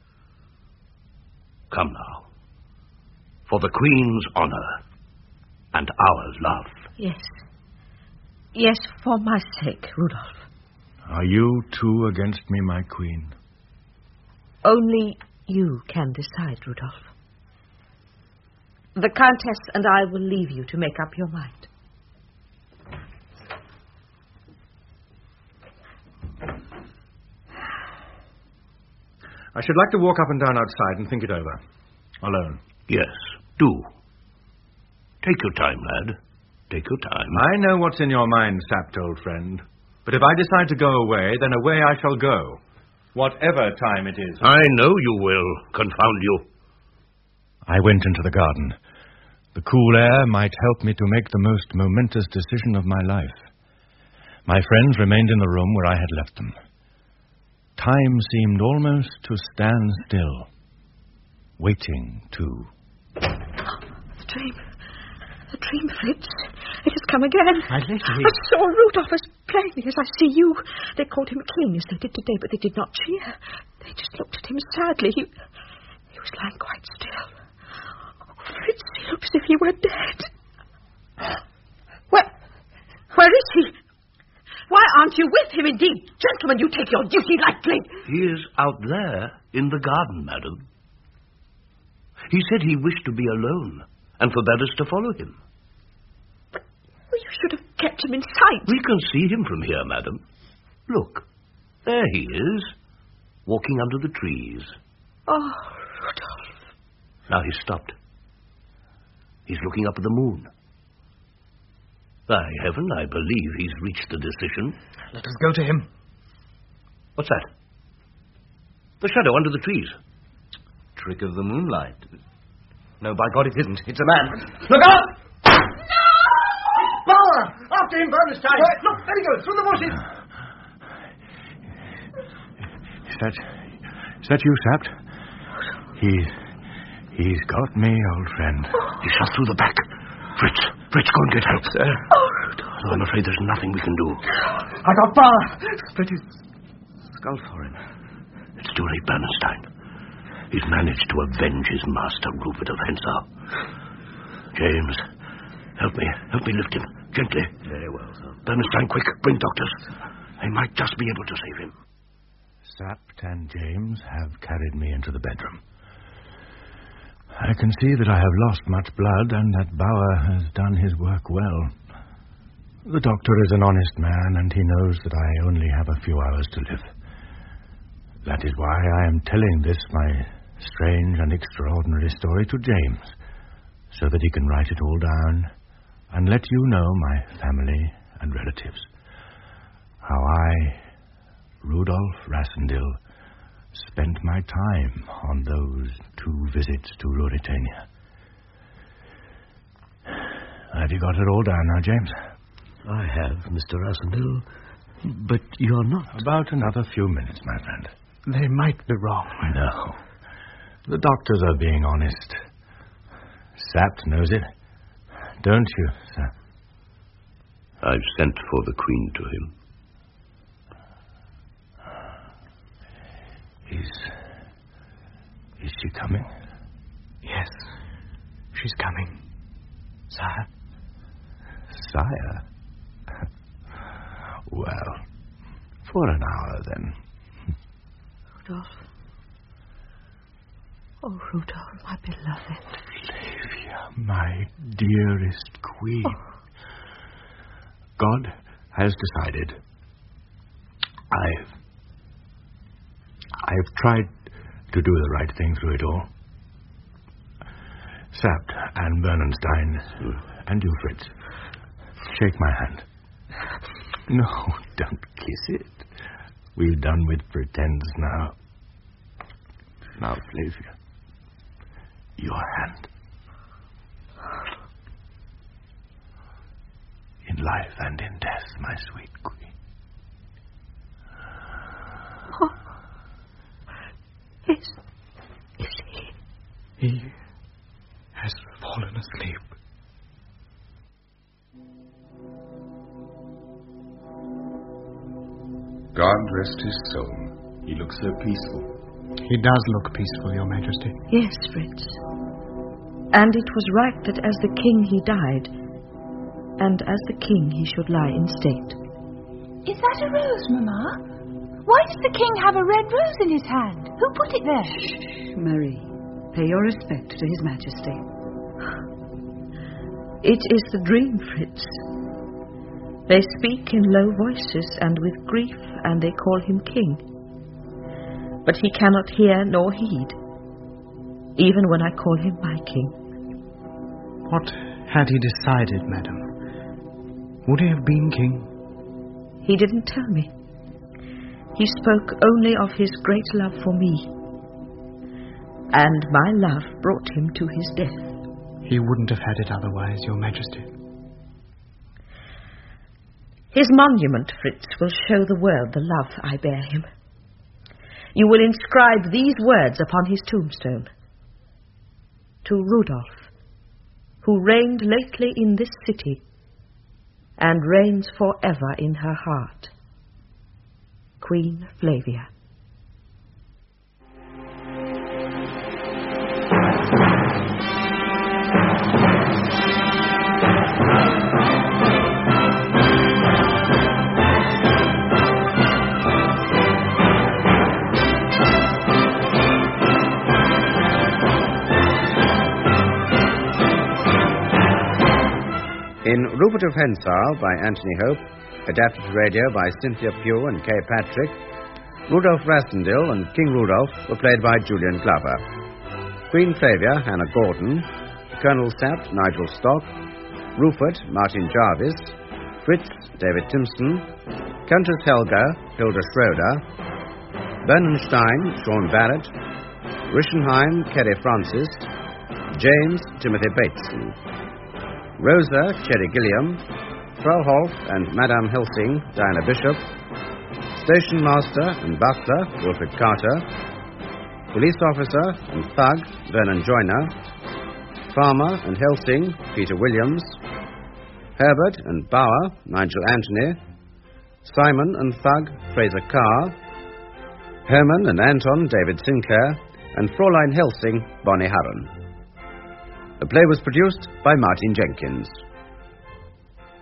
Come now, for the Queen's honor and our love. Yes. Yes, for my sake, Rudolf. Are you two against me, my Queen? Only you can decide, Rudolf. The Countess and I will leave you to make up your mind. I should like to walk up and down outside and think it over. Alone. Yes, do. Take your time, lad. Take your time. I know what's in your mind, sapped old friend. But if I decide to go away, then away I shall go. Whatever time it is. I know you will, confound you. I went into the garden. The cool air might help me to make the most momentous decision of my life. My friends remained in the room where I had left them. Time seemed almost to stand still, waiting to... The dream. The dream, Fritz. It has come again. I let you. I saw Rudolf as plainly as I see you. They called him king as they did today, but they did not cheer. They just looked at him sadly. He, he was lying quite still. Oh, Fritz, he looks as if he were dead. Where, where is he? Why aren't you with him, indeed? Gentlemen, you take your duty lightly. He is out there in the garden, madam. He said he wished to be alone and forbade us to follow him. But well, you should have kept him in sight. We can see him from here, madam. Look, there he is, walking under the trees. Oh, Rudolf. Now he's stopped. He's looking up at the moon. By heaven, I believe he's reached a decision. Let us go to him. What's that? The shadow under the trees. Trick of the moonlight. No, by God, it isn't. It's a man. Look out! No! Bauer! After him, Bernstein! Look, there he goes, through the bushes! Is that... Is that you, Sapt? He's... He's got me, old friend. He shot through the back. Fritz, Fritz, go and get help. Sir. Oh, Rudolf. So I'm afraid there's nothing we can do. I got Bauer. Split his skull for him. It's too late, Bernstein. He's managed to avenge his master, Rupert of Hentzau. James, help me. Help me lift him. Gently. Very well, sir. Bernstein, quick. Bring doctors. They might just be able to save him. Sapt and James have carried me into the bedroom. I can see that I have lost much blood and that Bauer has done his work well. The doctor is an honest man and he knows that I only have a few hours to live. That is why I am telling this, my strange and extraordinary story, to James, so that he can write it all down and let you know, my family and relatives, how I, Rudolf Rassendyll, spent my time on those two visits to Ruritania. Have you got it all down now, James? I have, Mister Rassendyll, but you're not. About another few minutes, my friend. They might be wrong. No. The doctors are being honest. Sapt knows it. Don't you, Sapt? I've sent for the Queen to him. Is... Is she coming? Yes, she's coming. Sire? Sire? Well, for an hour, then. Rudolf. Oh, Rudolph, my beloved. Flavia, my dearest queen. Oh. God has decided. I've... I've tried to do the right thing through it all. Sapt and Bernenstein, and you, Fritz, shake my hand. No, don't kiss it. We've done with pretends now. Now, Flavia, your hand. In life and in death, my sweet queen. Oh. Is, is he? He has fallen asleep. God rest his soul. He looks so peaceful. He does look peaceful, Your Majesty. Yes, Fritz. And it was right that as the king he died, and as the king he should lie in state. Is that a rose, Mamma? Why does the king have a red rose in his hand? Who put it there? Shh, Marie. Pay your respect to His Majesty. It is the dream, Fritz. They speak in low voices and with grief, and they call him king. But he cannot hear nor heed, even when I call him my king. What had he decided, madam? Would he have been king? He didn't tell me. He spoke only of his great love for me. And my love brought him to his death. He wouldn't have had it otherwise, Your Majesty. His monument, Fritz, will show the world the love I bear him. You will inscribe these words upon his tombstone. To Rudolph, who reigned lately in this city, and reigns forever in her heart. Queen Flavia. In Rupert of Hentzau by Anthony Hope, adapted to radio by Cynthia Pugh and Kay Patrick, Rudolph Rassendyll and King Rudolph were played by Julian Glover. Queen Flavia, Hannah Gordon, Colonel Sapt, Nigel Stock, Rupert, Martin Jarvis, Fritz, David Timson, Countess Helga, Hilda Schroeder, Bernenstein, Sean Barrett, Rischenheim, Kerry Francis, James, Timothy Bateson, Rosa, Cherry Gilliam, Frau Holf and Madame Helsing, Diana Bishop, Station Master and Butler, Wilfred Carter, Police Officer and Thug, Vernon Joyner, Farmer and Helsing, Peter Williams, Herbert and Bauer, Nigel Anthony, Simon and Thug, Fraser Carr, Herman and Anton, David Sinclair, and Fraulein Helsing, Bonnie Harron. The play was produced by Martin Jenkins.